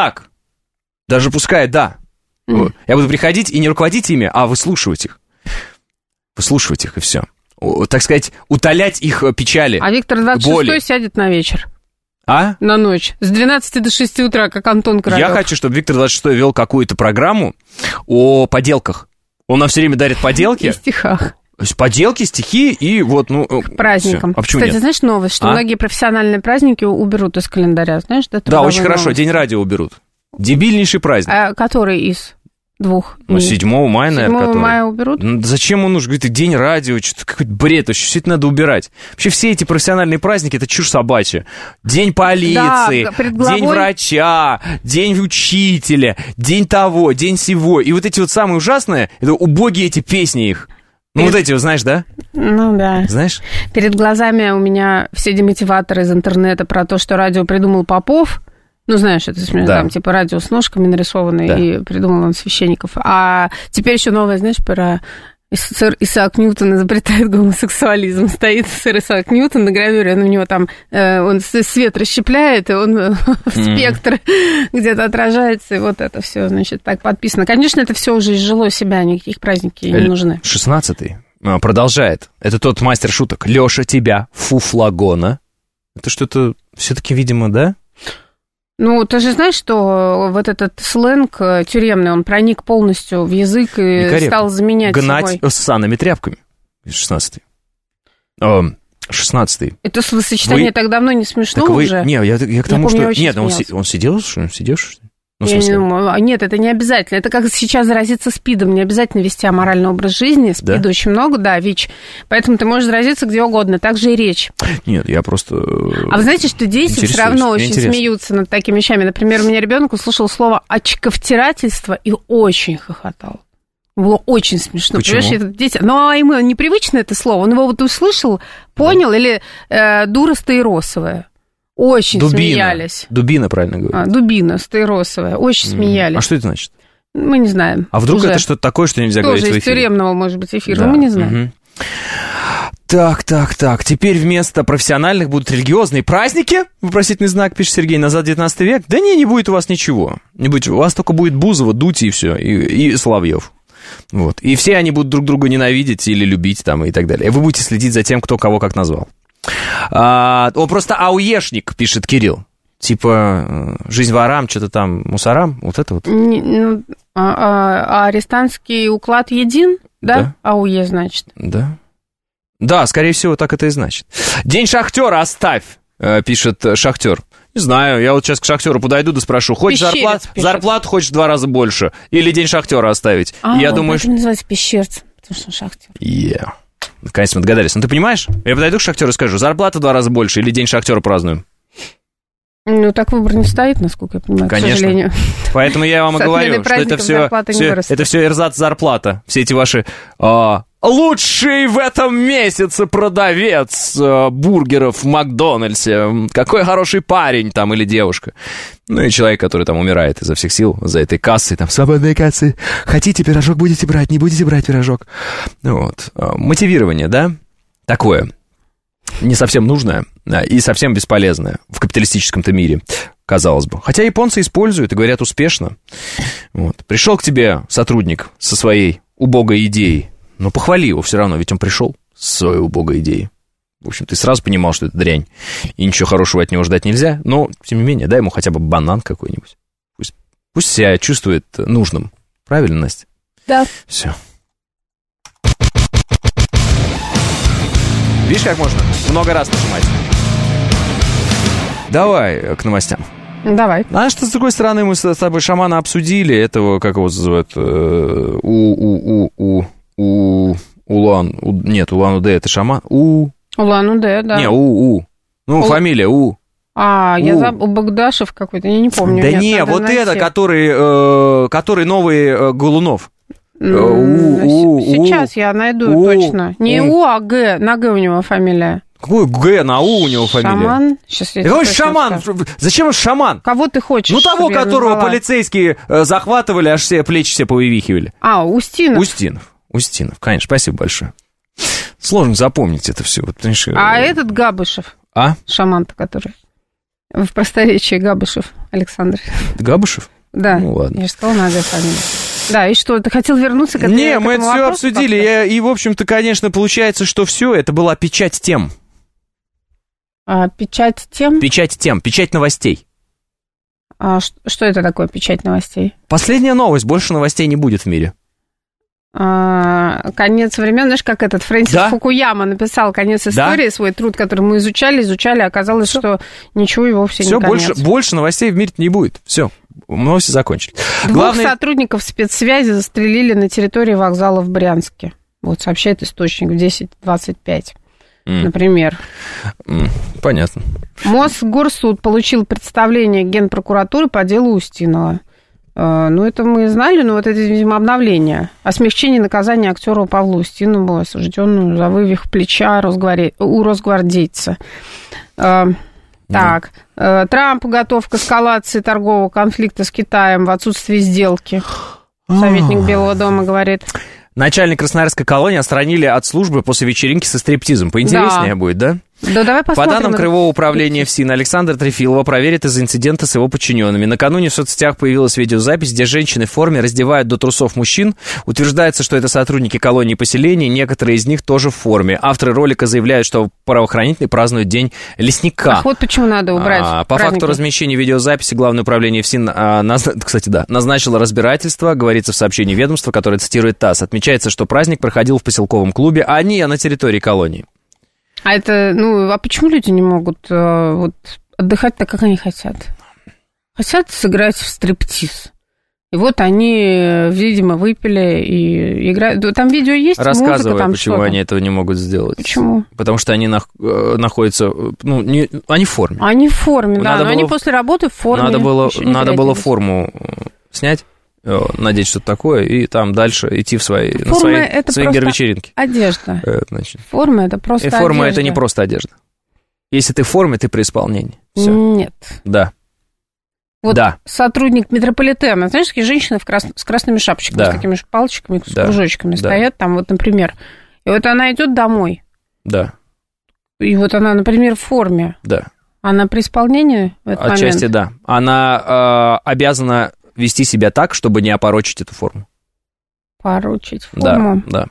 Даже пускай, да. Я буду приходить и не руководить ими, а выслушивать их. Выслушивать их, и все. Так сказать, утолять их печали. А Виктор 26-й сядет на вечер. А? На ночь. С 12 до 6 утра, как Антон Королёв. Я хочу, чтобы Виктор 26 вел какую-то программу о поделках. Он нам все время дарит поделки. И стихах. Поделки, стихи и вот, к праздникам. А почему Кстати, нет? Знаешь новость, что многие профессиональные праздники уберут из календаря, знаешь? Да, очень хорошо, День радио уберут. Дебильнейший праздник. А который из двух? 7 мая, наверное, 7 мая уберут? Зачем он нужен? Говорит, День радио, что-то какой-то бред вообще, все это надо убирать. Вообще все эти профессиональные праздники, это чушь собачья. День полиции, День врача, День учителя, День того, День сего. И вот эти вот самые ужасные, это убогие эти песни их. Ну, вот эти, знаешь, да? Ну, да. Знаешь? Перед глазами у меня все демотиваторы из интернета про то, что радио придумал Попов. Ну, знаешь, это там типа радио с ножками нарисованные, и придумал он священников. А теперь еще новое, знаешь, про сэр Исаак Ньютон изобретает гомосексуализм. Стоит сэр Исаак Ньютон на гравюре, он у него там, он свет расщепляет, и он в спектр где-то отражается, и вот это все, значит, так подписано. Конечно, это все уже изжило себя, никаких праздников не нужны. 16-й продолжает. Это тот мастер шуток. Леша, тебя, фуфлагона. Это что-то все-таки, видимо, да? Ну, ты же знаешь, что вот этот сленг тюремный, он проник полностью в язык и стал заменять гнать с санными тряпками. 16-й. 16-й. Это словосочетание так давно не смешно уже? Не, я к тому, что... Нет, он сидел, что ли? Ну, нет, это не обязательно. Это как сейчас заразиться СПИДом. Не обязательно вести аморальный образ жизни. СПИДа очень много, да, ВИЧ. Поэтому ты можешь заразиться где угодно. Так же и речь. Нет, я просто... А вы знаете, что дети все равно очень смеются над такими вещами. Например, у меня ребенок услышал слово «очковтирательство» и очень хохотал. Было очень смешно. Почему? Понимаешь, дети... Ну, а ему непривычно это слово. Он его вот услышал, понял, или дура стаиросовая. Очень смеялись. Дубина, правильно говорю. Дубина, стаиросовая. Очень смеялись. А что это значит? Мы не знаем. А вдруг это что-то такое, что нельзя говорить в эфире? Тоже из тюремного, может быть, эфира. Да. Мы не знаем. Так. Теперь вместо профессиональных будут религиозные праздники? Вопросительный знак, пишет Сергей. Назад 19 век? Да не будет у вас ничего. Не будет. У вас только будет Бузова, Дути и все. И Соловьев. Вот. И все они будут друг друга ненавидеть или любить там и так далее. И вы будете следить за тем, кто кого как назвал. Он просто ауешник, пишет Кирилл. Типа, жизнь ворам, что-то там, мусорам, вот это вот. Арестантский уклад един, да? АУЕ, значит. Да, скорее всего, так это и значит. День шахтера оставь, пишет шахтер. Не знаю, я вот сейчас к шахтеру подойду да спрошу, хочешь зарплату хочешь в 2 раза больше, или день шахтера оставить? Я думаю, это называется пещерцем, потому что шахтер. Наконец мы догадались. Ну, ты понимаешь? Я подойду к шахтеру и скажу, зарплата в 2 раза больше или день шахтера празднуем? Ну, так выбор не стоит, насколько я понимаю, конечно. К сожалению. Поэтому я вам и говорю, что это все эрзац-зарплата. Все эти ваши... Лучший в этом месяце продавец бургеров в Макдональдсе. Какой хороший парень там или девушка. Ну и человек, который там умирает изо всех сил за этой кассой. Там свободные кассы. Хотите пирожок, будете брать, не будете брать пирожок. Вот. Мотивирование, да? Такое. Не совсем нужное и совсем бесполезное в капиталистическом-то мире, казалось бы. Хотя японцы используют и говорят успешно. Вот. Пришел к тебе сотрудник со своей убогой идеей. Но похвали его все равно, ведь он пришел с своей убогой идеей. В общем, ты сразу понимал, что это дрянь, и ничего хорошего от него ждать нельзя, но, тем не менее, дай ему хотя бы банан какой-нибудь. Пусть себя чувствует нужным Правильно, Настя? Да. Все. Видишь, как можно много раз нажимать? Давай к новостям. Давай. А что, с другой стороны, мы с тобой шамана обсудили, этого, как его называют, Улан-Удэ, это шаман? Улан-Удэ, да. Не, фамилия У. Я у Багдашев какой-то, я не помню. Да не, вот это, который новый Голунов. Сейчас я найду точно. Не У, а Г, на Г у него фамилия. Какой Г, на У него фамилия? Шаман? Сейчас я какой шаман? Зачем он шаман? Кого ты хочешь? Ну, того, которого полицейские захватывали, аж все плечи все повывихивали. Устинов. Устинов, конечно, спасибо большое. Сложно запомнить это все. Вот, этот Габышев. Шаман-то, который в просторечии Габышев Александр. Габышев? Да. Ну, ладно. Я же сказала, надо фамилию. Да, и что, ты хотел вернуться к этому вопросу? Не, мы это все обсудили, и, в общем-то, конечно, получается, что все, это была печать тем. Печать тем? Печать тем, печать новостей. Что это такое, печать новостей? Последняя новость, больше новостей не будет в мире. Конец времен, знаешь, как этот Фрэнсис Фукуяма написал «Конец истории», свой труд, который мы изучали, а оказалось, что ничего и вовсе не конец. Больше новостей в мире не будет, все. Новости закончились. Двух сотрудников спецсвязи застрелили на территории вокзала в Брянске. Вот сообщает источник в 10:25, например. Понятно. Мосгорсуд получил представление Генпрокуратуры по делу Устинова. Это мы знали, но вот это, видимо, обновление. О смягчении наказания актеру Павлу Устинову, осужденному за вывих плеча у росгвардейца. Так, Трамп готов к эскалации торгового конфликта с Китаем в отсутствии сделки. Советник Белого дома говорит. Начальник Красноярской колонии отстранили от службы после вечеринки со стриптизом. Поинтереснее будет, да? Да, давай посмотрим. По данным Краевого управления ФСИН, Александра Трефилова проверит из-за инцидента с его подчиненными. Накануне в соцсетях появилась видеозапись, где женщины в форме раздевают до трусов мужчин. Утверждается, что это сотрудники колонии и поселений, некоторые из них тоже в форме. Авторы ролика заявляют, что правоохранительные празднуют День лесника. Вот почему надо убрать По факту размещения видеозаписи Главное управление ФСИН, назначило разбирательство, говорится в сообщении ведомства, которое цитирует ТАСС. Отмечается, что праздник проходил в поселковом клубе, а не на территории колонии. А это, почему люди не могут отдыхать так, как они хотят? Хотят сыграть в стриптиз. И вот они, видимо, выпили и играют. Там видео есть, рассказывай, музыка, там почему что-то. Они этого не могут сделать. Почему? Потому что они находятся, они в форме. Они в форме, да, но они после работы в форме. Надо было форму снять, надеть что-то такое, и там дальше идти на свои гер-вечеринки. Одежда. Форма — это просто одежда. Форма — это не просто одежда. Если ты в форме, ты при исполнении. Все. Нет. Да. Вот сотрудник метрополитена, знаешь, такие женщины с красными шапочками, с такими же палочками, с кружочками стоят там, вот, например. И вот она идет домой. Да. И вот она, например, в форме. Да. Она при исполнении в этот момент? Отчасти, да. Она обязана вести себя так, чтобы не опорочить эту форму. Порочить форму? Да.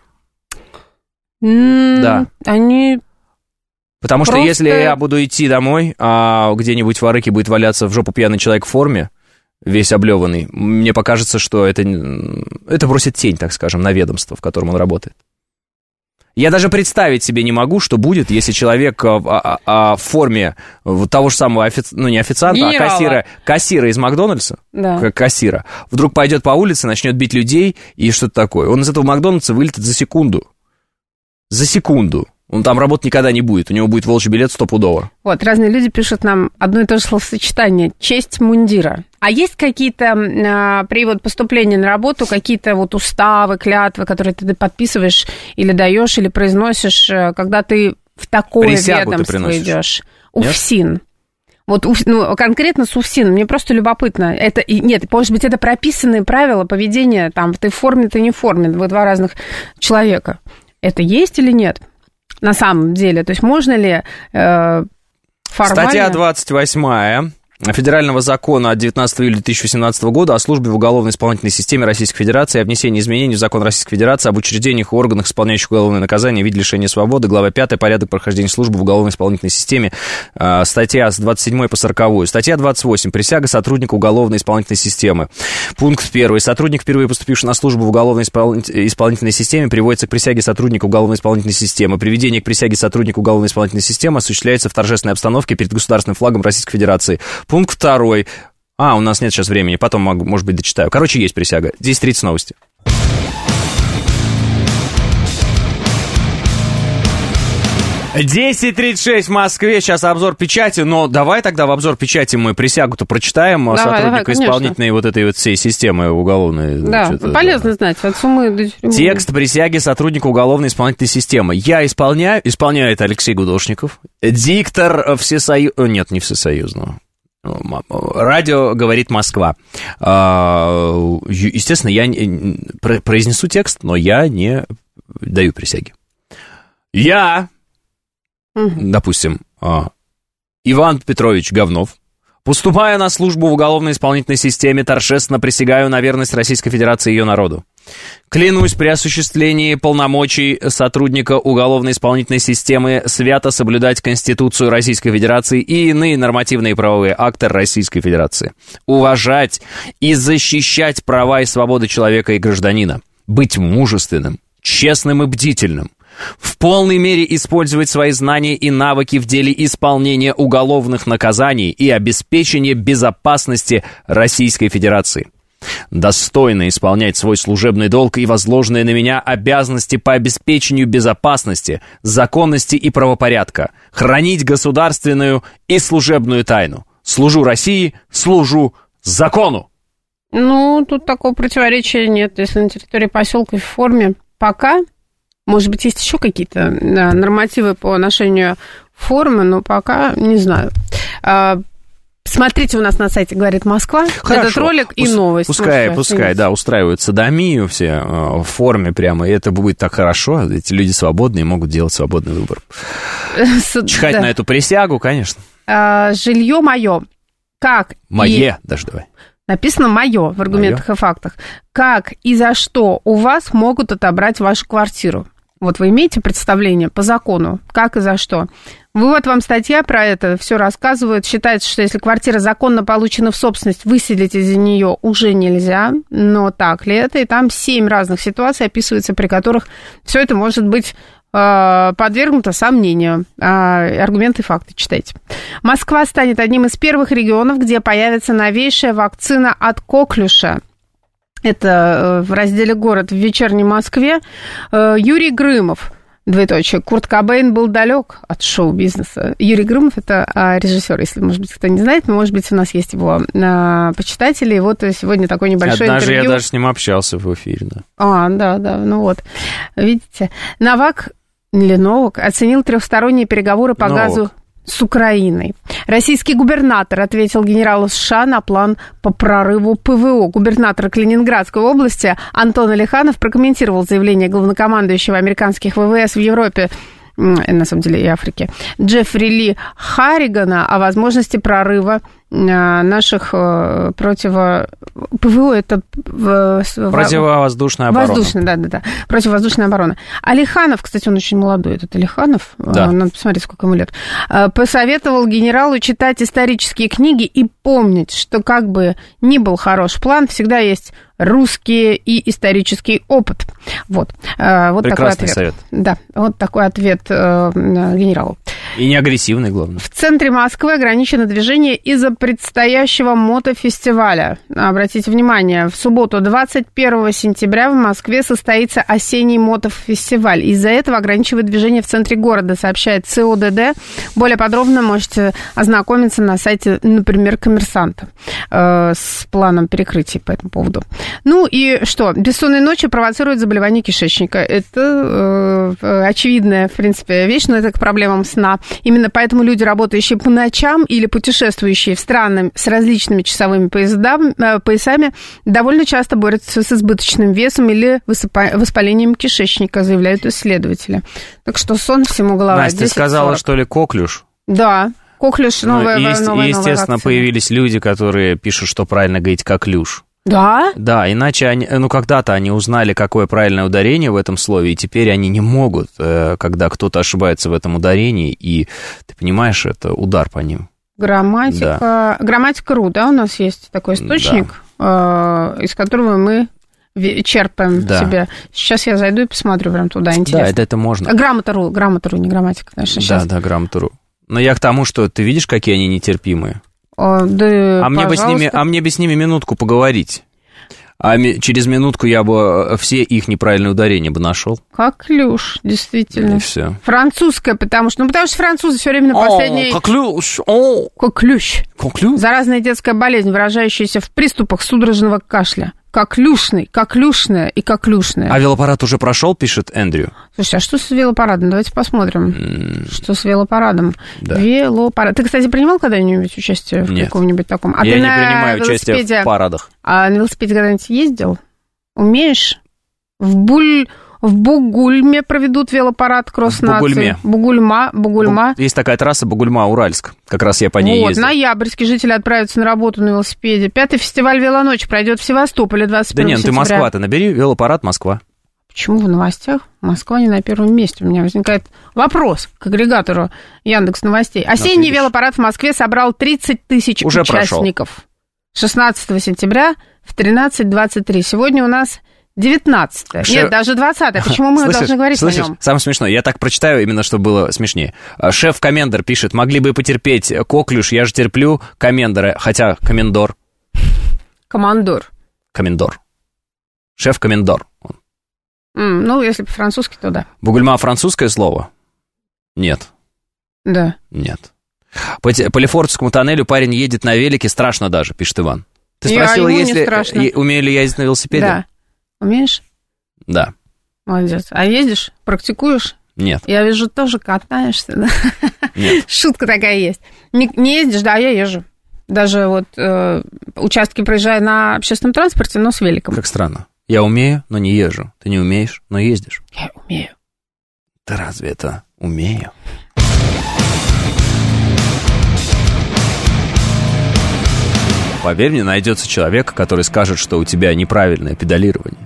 Да. Они... Потому что если я буду идти домой, а где-нибудь в Арыке будет валяться в жопу пьяный человек в форме, весь облеванный, мне покажется, что это бросит тень, так скажем, на ведомство, в котором он работает. Я даже представить себе не могу, что будет, если человек в форме того же самого, не официанта, а кассира из Макдональдса, кассира, вдруг пойдет по улице, начнет бить людей и что-то такое. Он из этого Макдональдса вылетит за секунду. За секунду. Он там работать никогда не будет, у него будет волчий билет стопудово. Вот, разные люди пишут нам одно и то же словосочетание – честь мундира. А есть какие-то при поступлении на работу, какие-то уставы, клятвы, которые ты подписываешь или даешь, или произносишь, когда ты в такое ведомство идешь? УФСИН. Вот конкретно с УФСИН, мне просто любопытно. Может быть, это прописанные правила поведения, там, ты в форме, ты не в форме, вы два разных человека. Это есть или нет? На самом деле, то есть можно ли формально... Статья 28 Федерального закона от 19 июля 2018 года о службе в уголовно-исполнительной системе Российской Федерации, о внесении изменений в закон Российской Федерации об учреждениях и органах, исполняющих уголовное наказание в виде лишения свободы, глава 5, порядок прохождения службы в уголовно-исполнительной системе, статья с 27 по 40. Статья 28. Присяга сотрудника уголовно-исполнительной системы. Пункт 1. Сотрудник, впервые поступивший на службу в уголовно-исполнительной системе, приводится к присяге сотрудника уголовно-исполнительной системы. Приведение к присяге сотрудника уголовно-исполнительной системы осуществляется в торжественной обстановке перед государственным флагом Российской Федерации. Пункт 2. У нас нет сейчас времени, потом, может быть, дочитаю. Короче, есть присяга. 10:30 новости. «10:36 в Москве», сейчас обзор печати, но давай тогда в обзор печати мы присягу-то прочитаем сотрудника исполнительной вот этой вот всей системы уголовной. Да, полезно знать, от суммы до тюрьмы. Текст присяги сотрудника уголовно-исполнительной системы. Я исполняет Алексей Гудошников, диктор нет, не всесоюзного. Радио «Говорит Москва». Естественно, я произнесу текст, но я не даю присяги. Допустим, Иван Петрович Говнов, поступая на службу в уголовно-исполнительной системе, торжественно присягаю на верность Российской Федерации и ее народу. Клянусь при осуществлении полномочий сотрудника уголовно-исполнительной системы свято соблюдать Конституцию Российской Федерации и иные нормативные правовые акты Российской Федерации. Уважать и защищать права и свободы человека и гражданина. Быть мужественным, честным и бдительным. В полной мере использовать свои знания и навыки в деле исполнения уголовных наказаний и обеспечения безопасности Российской Федерации. Достойно исполнять свой служебный долг и возложенные на меня обязанности по обеспечению безопасности, законности и правопорядка, хранить государственную и служебную тайну. Служу России, служу закону. Тут такого противоречия нет, если на территории поселка в форме пока... Может быть, есть еще какие-то нормативы по ношению формы, но пока не знаю. Смотрите у нас на сайте «Говорит Москва». Хорошо. Этот ролик и новость. Пускай, устраивают садомию все в форме прямо, и это будет так хорошо. Эти люди свободные, могут делать свободный выбор. Чихать на эту присягу, конечно. Жилье мое. Как? Даже давай. Написано «моё» в аргументах и фактах. Как и за что у вас могут отобрать вашу квартиру? Вот вы имеете представление по закону, как и за что? Вот вам статья про это, все рассказывает. Считается, что если квартира законно получена в собственность, выселить из нее уже нельзя. Но так ли это? И там 7 разных ситуаций описывается, при которых все это может быть подвергнуто сомнению. Аргументы и факты читайте. Москва станет одним из первых регионов, где появится новейшая вакцина от коклюша. Это в разделе «Город» в вечерней Москве. Юрий Грымов, Курт Кобейн был далек от шоу-бизнеса. Юрий Грымов – это режиссер, если, может быть, кто не знает, но, может быть, у нас есть его почитатели. И вот сегодня такой небольшой интервью. Я даже с ним общался в эфире. Да. Да. Видите, Новак оценил трехсторонние переговоры по газу с Украиной. Российский губернатор ответил генералу США на план по прорыву ПВО. Губернатор Калининградской области Антон Алиханов прокомментировал заявление главнокомандующего американских ВВС в Европе, на самом деле и Африке, Джеффри Ли Харригана о возможности прорыва наших ПВО, это противовоздушная оборона. Противовоздушная оборона. Алиханов, кстати, он очень молодой, этот Алиханов, надо посмотреть, сколько ему лет, посоветовал генералу читать исторические книги и помнить, что как бы ни был хорош план, всегда есть русский и исторический опыт. Вот такой ответ. Совет. Да, вот такой ответ генералу. И не агрессивный, главное. В центре Москвы ограничено движение из-за предстоящего мотофестиваля. Обратите внимание, в субботу 21 сентября в Москве состоится осенний мотофестиваль. Из-за этого ограничивает движение в центре города, сообщает ЦОДД. Более подробно можете ознакомиться на сайте, например, «Коммерсанта» с планом перекрытий по этому поводу. И что? Бессонные ночи провоцируют заболевание кишечника. Это очевидная, в принципе, вещь, но это к проблемам сна. Именно поэтому люди, работающие по ночам или путешествующие в страны с различными часовыми поясами, довольно часто борются с избыточным весом или воспалением кишечника, заявляют исследователи. Так что сон всему голова. Настя, ты сказала, что ли, коклюш? Да. Коклюш, новая естественно, появились люди, которые пишут, что правильно говорить коклюш. Да? Да, иначе они, когда-то они узнали, какое правильное ударение в этом слове, и теперь они не могут, когда кто-то ошибается в этом ударении, и, ты понимаешь, это удар по ним. Грамматика. Да. Грамматика.ру, да, у нас есть такой источник, из которого мы черпаем себе. Сейчас я зайду и посмотрю прям туда, интересно. Да, это можно. Грамота.ру, не грамматика, конечно, сейчас. Да, Грамота.ру. Но я к тому, что ты видишь, какие они нетерпимые? Да, мне бы с ними минутку поговорить. А через минутку я бы все их неправильные ударения бы нашел. Коклюш, действительно. И все. Французская, потому что французы все время на последней... Коклюш. Коклюш. Заразная детская болезнь, выражающаяся в приступах судорожного кашля. Коклюшная и коклюшная. А велопарад уже прошел, пишет Эндрю. Слушай, а что с велопарадом? Давайте посмотрим, что с велопарадом. Да. Велопарад. Ты, кстати, принимал когда-нибудь участие в каком-нибудь таком? Я не принимаю участие в парадах. А на велосипеде когда-нибудь ездил? Умеешь? В Бугульме проведут велопарад кросс-нации. Бугульма. Вот есть такая трасса Бугульма-Уральск. Как раз я по ней ездил. Ноябрьские жители отправятся на работу на велосипеде. 5-й фестиваль «Велоночь» пройдет в Севастополе 21 сентября. Ты Москва-то набери, велопарад Москва. Почему в новостях Москва не на первом месте? У меня возникает вопрос к агрегатору Яндекс.Новостей. Осенний велопарад в Москве собрал 30 тысяч участников. 16 сентября в 13:23. Сегодня у нас 19-е. Нет, даже 20-е. Почему мы должны говорить о нем? Самое смешное, я так прочитаю, именно чтобы было смешнее. Шеф-комендор пишет, могли бы потерпеть коклюш, я же терплю комендора, хотя комендор. Командор. Шеф-комендор. Ну, если по-французски, то да. Бугульма французское слово? Нет. Да. Нет. По Лефортовскому тоннелю парень едет на велике, страшно даже, пишет Иван. Ты спросила, умею ли я ездить на велосипеде? Да. Умеешь? Да. Молодец. А ездишь? Практикуешь? Нет. Я вижу, тоже катаешься, да? Нет. Шутка такая есть. Не ездишь? Да, я езжу. Даже вот участки проезжаю на общественном транспорте, но с великом. Как странно. Я умею, но не езжу. Ты не умеешь, но ездишь. Я умею. Да разве это умею? Поверь мне, найдется человек, который скажет, что у тебя неправильное педалирование.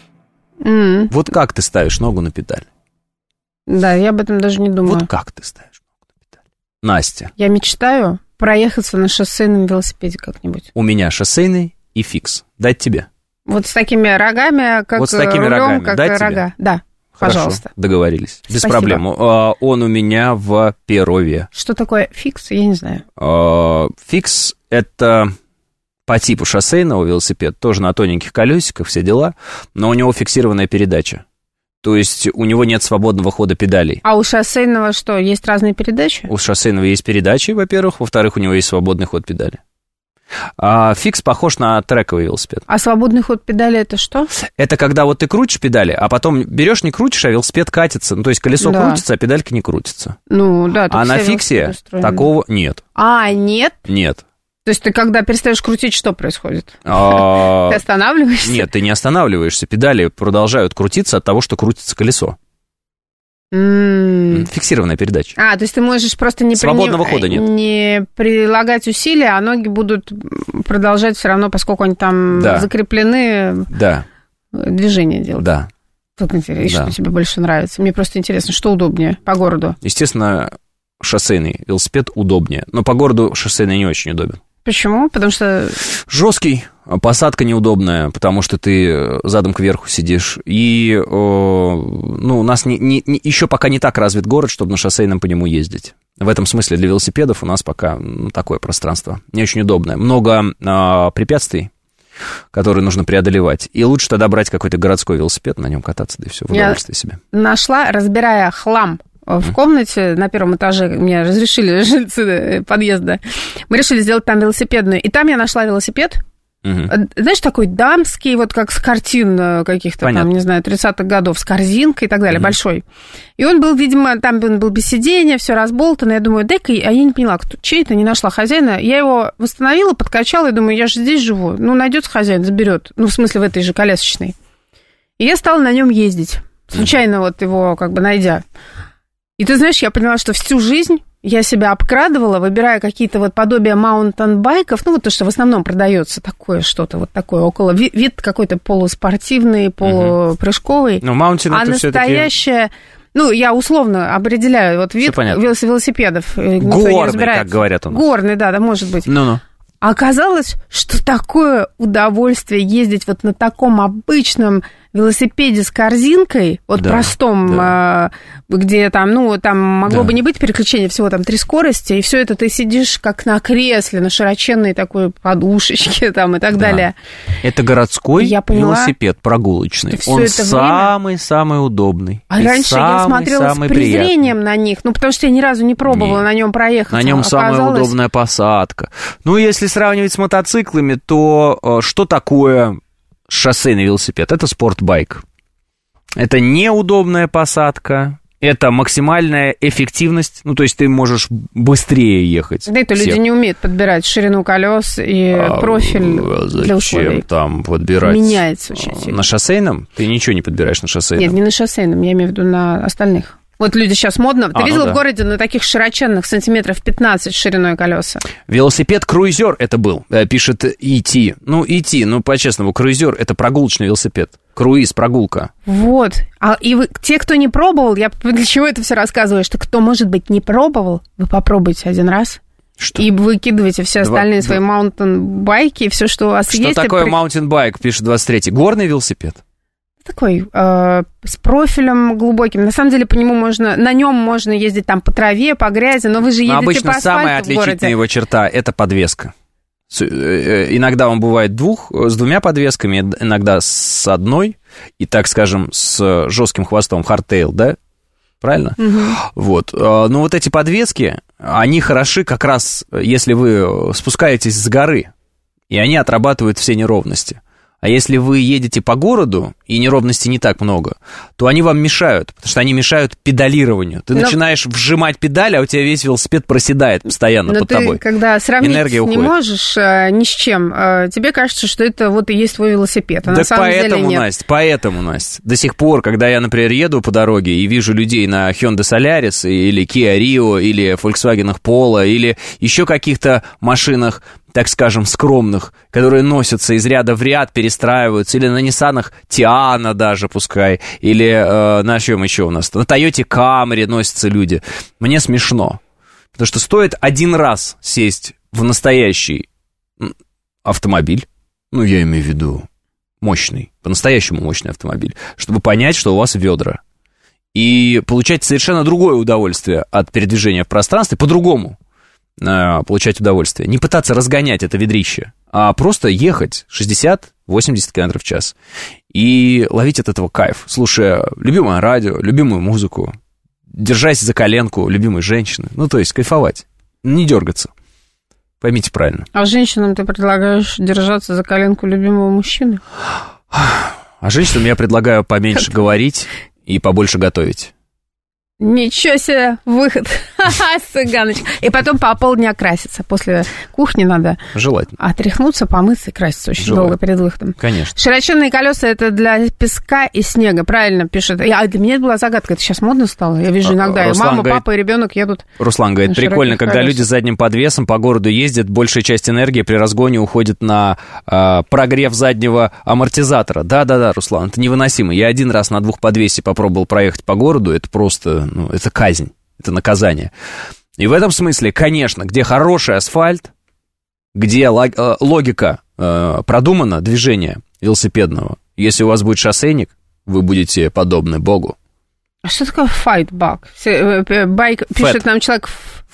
Вот как ты ставишь ногу на педаль? Да, я об этом даже не думаю. Вот как ты ставишь ногу на педаль? Настя. Я мечтаю проехаться на шоссейном велосипеде как-нибудь. У меня шоссейный и фикс. Дать тебе? Вот с такими рогами, как вот с такими рулем, рогами. как Дать рога. Тебе? Да, хорошо, пожалуйста. Договорились. Без Спасибо. проблем. Он у меня в Перове. Что такое фикс, я не знаю. Фикс — это по типу шоссейного велосипеда, тоже на тоненьких колесиках, все дела, но у него фиксированная передача. То есть у него нет свободного хода педалей. А у шоссейного что, есть разные передачи? У шоссейного есть передачи, во-первых. Во-вторых, у него есть свободный ход педали. А фикс похож на трековый велосипед. А свободный ход педали это что? Это когда вот ты крутишь педали, а потом берешь, не крутишь, а велосипед катится. Ну, то есть колесо крутится, а педалька не крутится. Ну, да. А на фиксе такого нет. А, нет? Нет. То есть ты когда перестаешь крутить, что происходит? Ты останавливаешься? Нет, ты не останавливаешься. Педали продолжают крутиться от того, что крутится колесо. Фиксированная передача. А, то есть ты можешь просто свободного хода нет. Не прилагать усилия, а ноги будут продолжать все равно, поскольку они там закреплены, движение делать. Да. Как интересно, что тебе больше нравится? Мне просто интересно, что удобнее по городу? Естественно, шоссейный велосипед удобнее, но по городу шоссейный не очень удобен. Почему? Потому что... Жесткий, посадка неудобная, потому что ты задом кверху сидишь. И у нас еще пока не так развит город, чтобы на шоссейном по нему ездить. В этом смысле для велосипедов у нас пока такое пространство не очень удобное. Много препятствий, которые нужно преодолевать. И лучше тогда брать какой-то городской велосипед, на нем кататься, да и все, в удовольствие себе. Нашла, разбирая хлам в комнате на первом этаже, мне разрешили жильцы подъезда, мы решили сделать там велосипедную. И там я нашла велосипед, знаешь, такой дамский, вот как с картин каких-то, там, не знаю, 30-х годов, с корзинкой и так далее, большой. И он был, видимо, там он был без сиденья, все разболтано. Я думаю, дай-ка, а я не поняла, чей это, не нашла хозяина. Я его восстановила, подкачала, и думаю, я же здесь живу. Ну, найдется хозяин, заберет. Ну, в смысле, в этой же колясочной. И я стала на нем ездить, случайно вот его как бы найдя. И ты знаешь, я поняла, что всю жизнь я себя обкрадывала, выбирая какие-то вот подобия маунтенбайков, ну, вот то, что в основном продается, такое что-то вот такое, около вид какой-то полуспортивный, полупрыжковый. Ну, маунтин это настоящее... Ну, я условно определяю вот вид велосипедов. Горный, как говорят у нас. Горный, да, может быть. Ну-ну. Оказалось, что такое удовольствие ездить вот на таком обычном велосипеде с корзинкой, вот простом, где там, ну, там могло бы не быть переключения, всего там 3 скорости, и все это ты сидишь как на кресле, на широченной такой подушечке там и так далее. Это городской велосипед прогулочный. Он самый-самый удобный. А раньше я смотрела с презрением на них, ну, потому что я ни разу не пробовала на нем проехать. На нем самая удобная посадка. Ну, если сравнивать с мотоциклами, то что такое шоссейный велосипед? Это спортбайк. Это неудобная посадка, это максимальная эффективность, ну, то есть ты можешь быстрее ехать. Да, это люди не умеют подбирать ширину колес и профиль для условий. Зачем там подбирать? Меняется очень сильно. На шоссейном? Ты ничего не подбираешь на шоссейном? Нет, не на шоссейном, я имею в виду на остальных. Вот люди сейчас модно. Ты видел в городе на таких широченных сантиметров 15 шириной колеса? Велосипед-круизер это был, пишет E.T. Ну, E.T., ну, по-честному, круизер это прогулочный велосипед. Круиз, прогулка. Вот. И вы, те, кто не пробовал, я для чего это все рассказываю, что кто, может быть, не пробовал, вы попробуйте один раз. Что? И выкидываете все остальные свои маунтенбайки, все, что у вас есть. Что такое маунтенбайк, пишет 23-й? Горный велосипед? Такой, с профилем глубоким. На самом деле, на нем можно ездить там по траве, по грязи, но вы же едете обычно по асфальту самая отличительная его черта – это подвеска. Иногда он бывает с двумя подвесками, иногда с одной, и, так скажем, с жестким хвостом, hardtail, да? Правильно? Вот. Но вот эти подвески, они хороши как раз, если вы спускаетесь с горы, и они отрабатывают все неровности. А если вы едете по городу, и неровностей не так много, то они вам мешают, потому что они мешают педалированию. Ты начинаешь вжимать педаль, а у тебя весь велосипед проседает постоянно под тобой. Но ты, когда сравнить энергия не можешь ни с чем, тебе кажется, что это вот и есть твой велосипед, а на самом деле нет. Поэтому, Настя, до сих пор, когда я, например, еду по дороге и вижу людей на Hyundai Solaris или Kia Rio или Volkswagen Polo или еще каких-то машинах, так скажем, скромных, которые носятся из ряда в ряд, перестраиваются, или на Ниссанах Тиана даже, пускай, или на чем еще у нас? На Тойоте Камри носятся люди. Мне смешно, потому что стоит один раз сесть в настоящий автомобиль, ну, я имею в виду мощный, по-настоящему мощный автомобиль, чтобы понять, что у вас ведра, и получать совершенно другое удовольствие от передвижения в пространстве, по-другому получать удовольствие. Не пытаться разгонять это ведрище, а просто ехать 60-80 км в час и ловить от этого кайф, слушая любимое радио, любимую музыку, держась за коленку любимой женщины. Ну, то есть кайфовать, не дергаться. Поймите правильно. А женщинам ты предлагаешь держаться за коленку любимого мужчины? А женщинам я предлагаю поменьше говорить и побольше готовить. Ничего себе, выход, цыганочка. И потом по полдня краситься. После кухни надо отряхнуться, помыться и краситься очень долго перед выходом. Конечно. Широченные колеса это для песка и снега, правильно пишет. Для меня это была загадка, это сейчас модно стало. Я вижу иногда, и мама, папа и ребенок едут. Руслан говорит, прикольно, когда люди с задним подвесом по городу ездят, большая часть энергии при разгоне уходит на прогрев заднего амортизатора. Да, Руслан, это невыносимо. Я один раз на 2 подвесе попробовал проехать по городу, это просто... Ну, это казнь, это наказание. И в этом смысле, конечно, где хороший асфальт, где логика продумана, движения велосипедного, если у вас будет шоссейник, вы будете подобны Богу. А что такое файтбайк? Байк, пишет нам человек...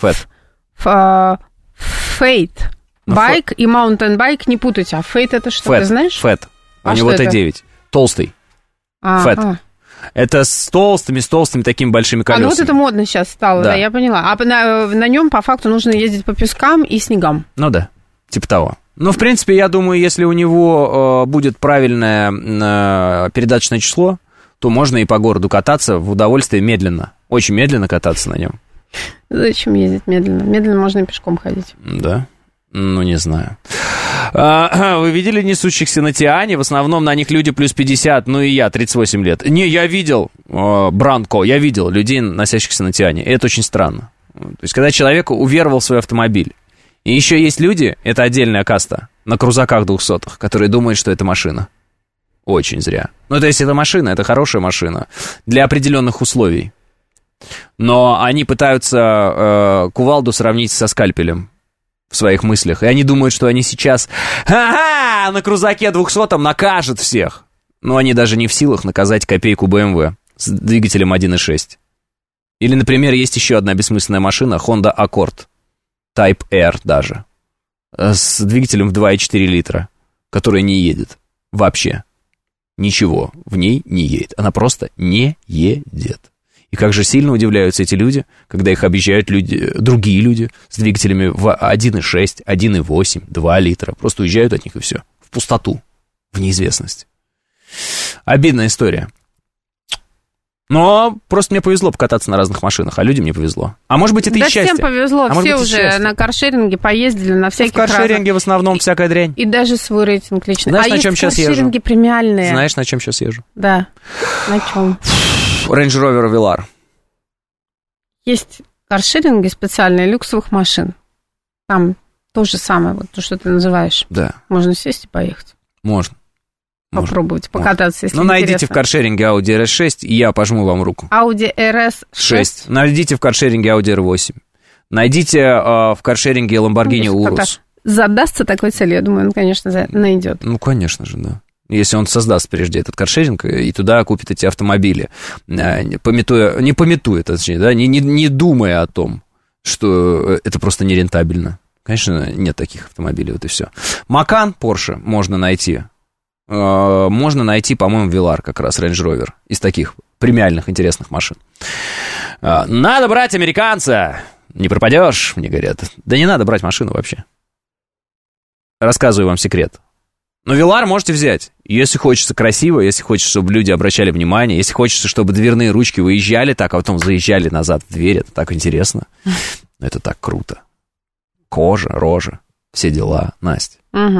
Фейт. Байк и маунтенбайк не путайте. А фейт это что, ты знаешь? Фэт. У него Т9. Толстый. Фэт. Это с толстыми такими большими колесами. Ну вот это модно сейчас стало, да, я поняла. А на нем по факту нужно ездить по пескам и снегам. Ну да, типа того. Ну, в принципе, я думаю, если у него будет правильное передаточное число, то можно и по городу кататься в удовольствие медленно. Очень медленно кататься на нем. Зачем ездить медленно? Медленно можно и пешком ходить. Да? Ну, не знаю. Вы видели несущихся на Тиане? В основном на них люди плюс 50, ну и я, 38 лет. Не, я видел, Бранко, я видел людей, носящихся на Тиане. И это очень странно. То есть, когда человек уверовал в свой автомобиль. И еще есть люди, это отдельная каста, на крузаках 200-х, которые думают, что это машина. Очень зря. Ну, то есть, это машина, это хорошая машина для определенных условий. Но они пытаются кувалду сравнить со скальпелем в своих мыслях. И они думают, что они сейчас на крузаке 200-м накажут всех. Но они даже не в силах наказать копейку BMW с двигателем 1.6. Или, например, есть еще одна бессмысленная машина, Honda Accord, Type R даже, с двигателем в 2,4 литра, которая не едет вообще. Ничего в ней не едет. Она просто не едет. И как же сильно удивляются эти люди, когда их объезжают другие люди с двигателями в 1.6, 1.8, 2 литра. Просто уезжают от них и все. В пустоту, в неизвестность. Обидная история. Но просто мне повезло покататься на разных машинах, а людям не повезло. А может быть, это и счастье. Да всем повезло, все уже на каршеринге поездили, на всяких разных. В каршеринге в основном всякая дрянь. И даже свой рейтинг личный. Знаешь, на чем сейчас езжу? Каршеринги премиальные. Знаешь, на чем сейчас езжу? Да, на чем? Range Rover Velar. Есть каршеринги специальные люксовых машин. Там то же самое, вот то, что ты называешь. Да. Можно сесть и поехать. Можно. Попробовать покататься, если интересно. Найдите в каршеринге Audi RS6, и я пожму вам руку. Audi RS6? Найдите в каршеринге Audi R8. Найдите в каршеринге Lamborghini Urus. Задастся такой целью, я думаю, он, конечно, найдет. Ну, конечно же, да. Если он создаст прежде этот каршеринг и туда купит эти автомобили, не думая о том, что это просто нерентабельно. Конечно, нет таких автомобилей, вот и все. Макан Porsche можно найти. Можно найти, по-моему, Velar, как раз Range Rover, из таких премиальных, интересных машин. Надо брать американца, не пропадешь, мне говорят. Да не надо брать машину вообще. Рассказываю вам секрет. Но Velar можете взять, если хочется красиво, если хочется, чтобы люди обращали внимание, если хочется, чтобы дверные ручки выезжали так, а потом заезжали назад в дверь, это так интересно. Это так круто. Кожа, рожа, все дела, Настя.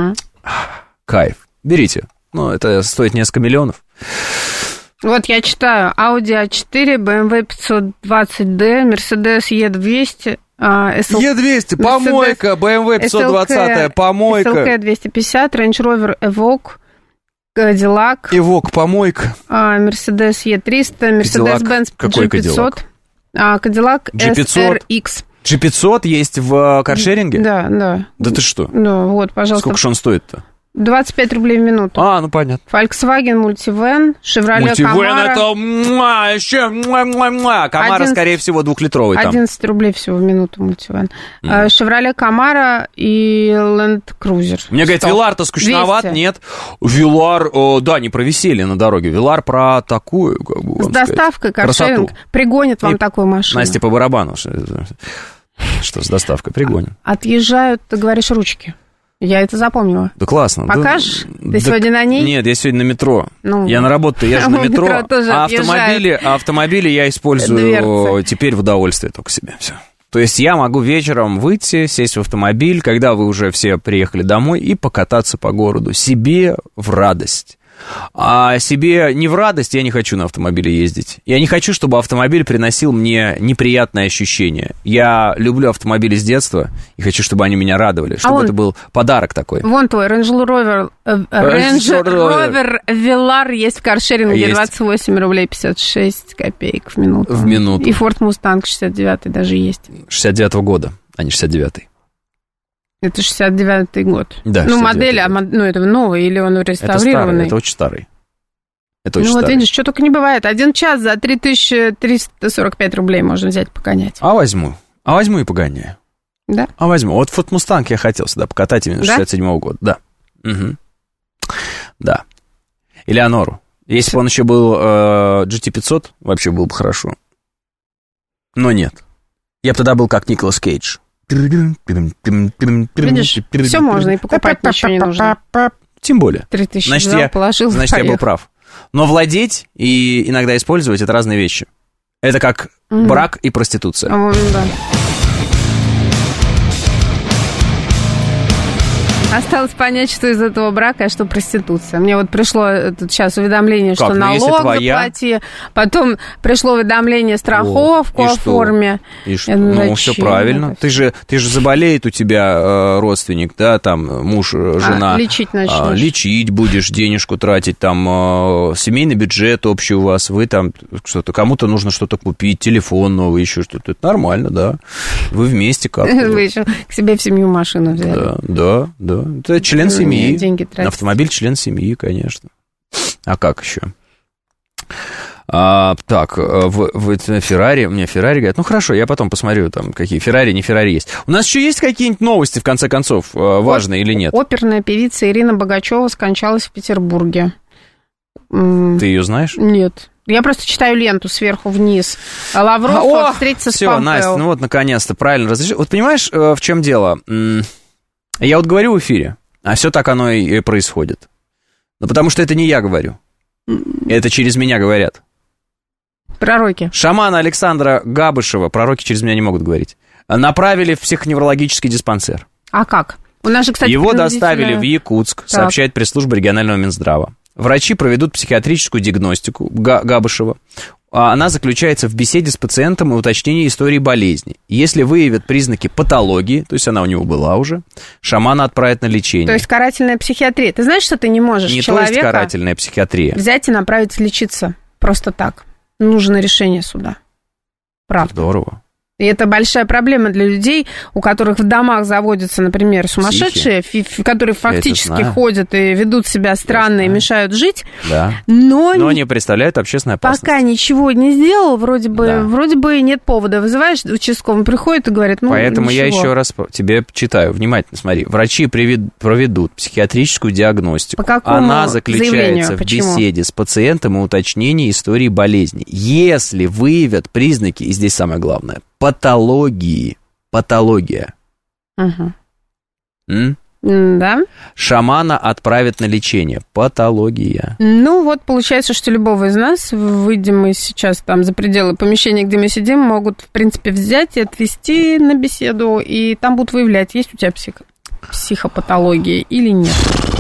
Кайф. Берите. Ну, это стоит несколько миллионов. Вот я читаю. Audi A4, BMW 520D, Mercedes E200, E200, помойка, BMW 520, помойка. SLK 250, Range Rover Evoque, Cadillac. Evoque, помойка. Mercedes E300, Mercedes-Benz G500, Cadillac SRX. G500 есть в каршеринге? Да, да. Да ты что? Да, вот, пожалуйста. Сколько же он стоит-то? 25 рублей в минуту. Ну понятно. Volkswagen Multivan, Chevrolet Camaro. Multivan, это еще Camaro, скорее всего, 2-литровый там. 11 рублей всего в минуту Multivan. Chevrolet Camaro и Land Cruiser. Мне говорят, Velar-то скучноват, 200. Нет. Velar, да, не про веселье на дороге. Velar про такую, как бы, с доставкой, каршеринг. Пригонит вам такую машину. Настя по барабану. Что с доставкой пригонит. Отъезжают, ты говоришь, ручки. Я это запомнила. Да классно. Покажешь? Ты сегодня на ней? Нет, я сегодня на метро. Я на работу езжу на метро, а автомобили я использую теперь в удовольствие только себе. Все. То есть я могу вечером выйти, сесть в автомобиль, когда вы уже все приехали домой, и покататься по городу. Себе в радость. А себе не в радость я не хочу на автомобиле ездить. Я не хочу, чтобы автомобиль приносил мне неприятные ощущения. Я люблю автомобили с детства и хочу, чтобы они меня радовали, чтобы это был подарок такой. Вон твой Range Rover Velar есть в каршеринге, 28 рублей 56 копеек в минуту. В минуту. И Ford Mustang 69 даже есть. 69-го года, а не 69-й. Это 69-й год. Да, ну, модель, это новый или он реставрированный? Это очень старый. Это очень старый. Вот видишь, что только не бывает. 1 час за 3345 рублей можно взять, погонять. А возьму и погоняю. Да? А возьму. Вот Ford Mustang я хотел сюда покатать именно 67-го года. Да. Угу. Да. Элеонору. Если бы он еще был GT500, вообще было бы хорошо. Но нет. Я бы тогда был как Николас Кейдж. Видишь, все можно, и покупать ничего не нужно. Тем более. 3000 значит, положил, значит, я был прав. Но владеть и иногда использовать — это разные вещи. Это как брак и проституция. Да. Осталось понять, что из этого брака, а что проституция. Мне вот пришло тут сейчас уведомление, что налог заплати. Потом пришло уведомление, страховку оформи. И что? Ну, все правильно. Ты же заболеет у тебя родственник, да, там муж, жена. Лечить начнешь. Лечить будешь, денежку тратить, там семейный бюджет общий у вас, вы там что-то, кому-то нужно что-то купить, телефон новый, еще что-то. Это нормально, да. Вы вместе как-то. Вы еще к себе в семью машину взяли. Да. Это член семьи. Автомобиль член семьи, конечно. А как еще? Так, в Феррари, мне Феррари говорят, ну хорошо, я потом посмотрю, там, какие Феррари, не Феррари есть. У нас еще есть какие-нибудь новости, в конце концов, важные или нет? Оперная певица Ирина Богачева скончалась в Петербурге. Ты ее знаешь? Нет. Я просто читаю ленту сверху вниз. Лавров встретится с Помпео. Все, Настя, ну вот, наконец-то, правильно разрешил. Вот понимаешь, в чем дело? Я вот говорю в эфире, а все так оно и происходит. Ну, потому что это не я говорю. Это через меня говорят. Пророки. Шамана Александра Габышева, пророки через меня не могут говорить, направили в психоневрологический диспансер. А как? У нас же, кстати, его доставили в Якутск, сообщает пресс-служба регионального Минздрава. Врачи проведут психиатрическую диагностику Габышева. Она заключается в беседе с пациентом и уточнении истории болезни. Если выявят признаки патологии, то есть она у него была уже, шамана отправят на лечение. То есть карательная психиатрия. Ты знаешь, что ты не можешь человека... Не то есть карательная психиатрия. Взять и направить лечиться просто так. Нужно решение суда. Правда. Здорово. И это большая проблема для людей, у которых в домах заводятся, например, сумасшедшие, которые фактически ходят и ведут себя странно и мешают жить, да. но не представляют общественную опасность. Пока ничего не сделал, вроде бы нет повода. Вызываешь, участковый приходит и говорит, Поэтому ничего. Я еще раз тебе читаю, внимательно смотри. Врачи проведут психиатрическую диагностику. По какому Она заключается в беседе с пациентом и уточнении истории болезни. Если выявят признаки, и здесь самое главное, патология. Угу. Да. Шамана отправят на лечение. Патология. Ну, вот получается, что любого из нас, выйдем мы сейчас там за пределы помещения, где мы сидим, могут, в принципе, взять и отвезти на беседу, и там будут выявлять, есть у тебя психопатология или нет.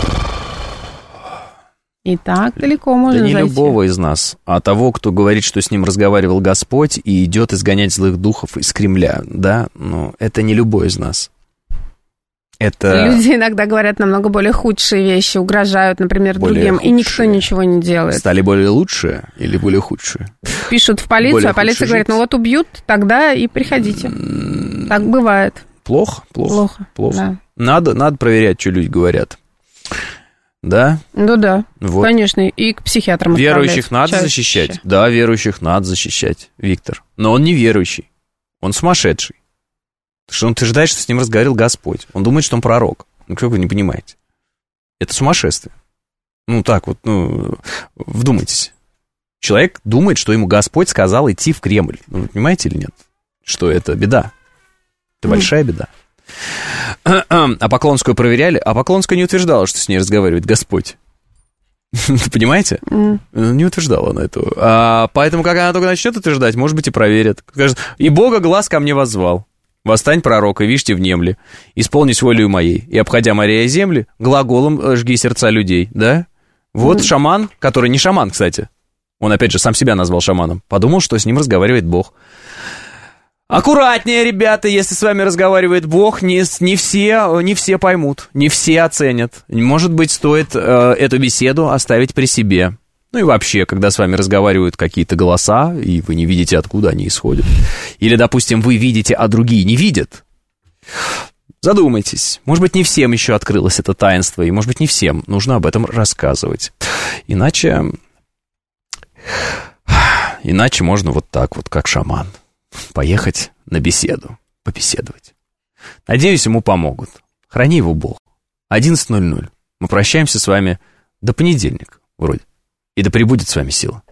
И так далеко можно зайти. Да не любого из нас, а того, кто говорит, что с ним разговаривал Господь и идет изгонять злых духов из Кремля, да? Ну, это не любой из нас. Это... Люди иногда говорят намного более худшие вещи, угрожают, например, другим, и никто ничего не делает. Стали более лучшие или более худшие? Пишут в полицию, более а полиция говорит, ну вот убьют, тогда и приходите. Так бывает. Плохо. Да. Надо проверять, что люди говорят. Да? Ну да, вот. Конечно, и к психиатрам верующих надо защищать. Да, верующих надо защищать, Виктор. Но он не верующий, он сумасшедший. Что он утверждает, что с ним разговаривал Господь. Он думает, что он пророк. Ну, как вы не понимаете? Это сумасшествие. Ну, так вот, вдумайтесь. Человек думает, что ему Господь сказал идти в Кремль. Ну, вы понимаете или нет? Что это беда. Это большая беда. А Поклонскую проверяли, а Поклонская не утверждала, что с ней разговаривает Господь. Понимаете? Не утверждала она этого. Поэтому, как она только начнет утверждать, может быть, и проверят. Скажет, и Бога глаз ко мне воззвал. Восстань, пророк, и вишьте внемли. Исполнись волею моей. И, обходя моря и земли, глаголом жги сердца людей. Да? Вот шаман, который не шаман, кстати. Он, опять же, сам себя назвал шаманом. Подумал, что с ним разговаривает Бог. Аккуратнее, ребята, если с вами разговаривает Бог, не все поймут, не все оценят. Может быть, стоит эту беседу оставить при себе. Ну и вообще, когда с вами разговаривают какие-то голоса, и вы не видите, откуда они исходят. Или, допустим, вы видите, а другие не видят. Задумайтесь. Может быть, не всем еще открылось это таинство, и, может быть, не всем нужно об этом рассказывать. Иначе можно вот так вот, как шаман. Поехать на беседу, побеседовать. Надеюсь, ему помогут. Храни его Бог. 11:00. Мы прощаемся с вами до понедельника, вроде. И да пребудет с вами сила.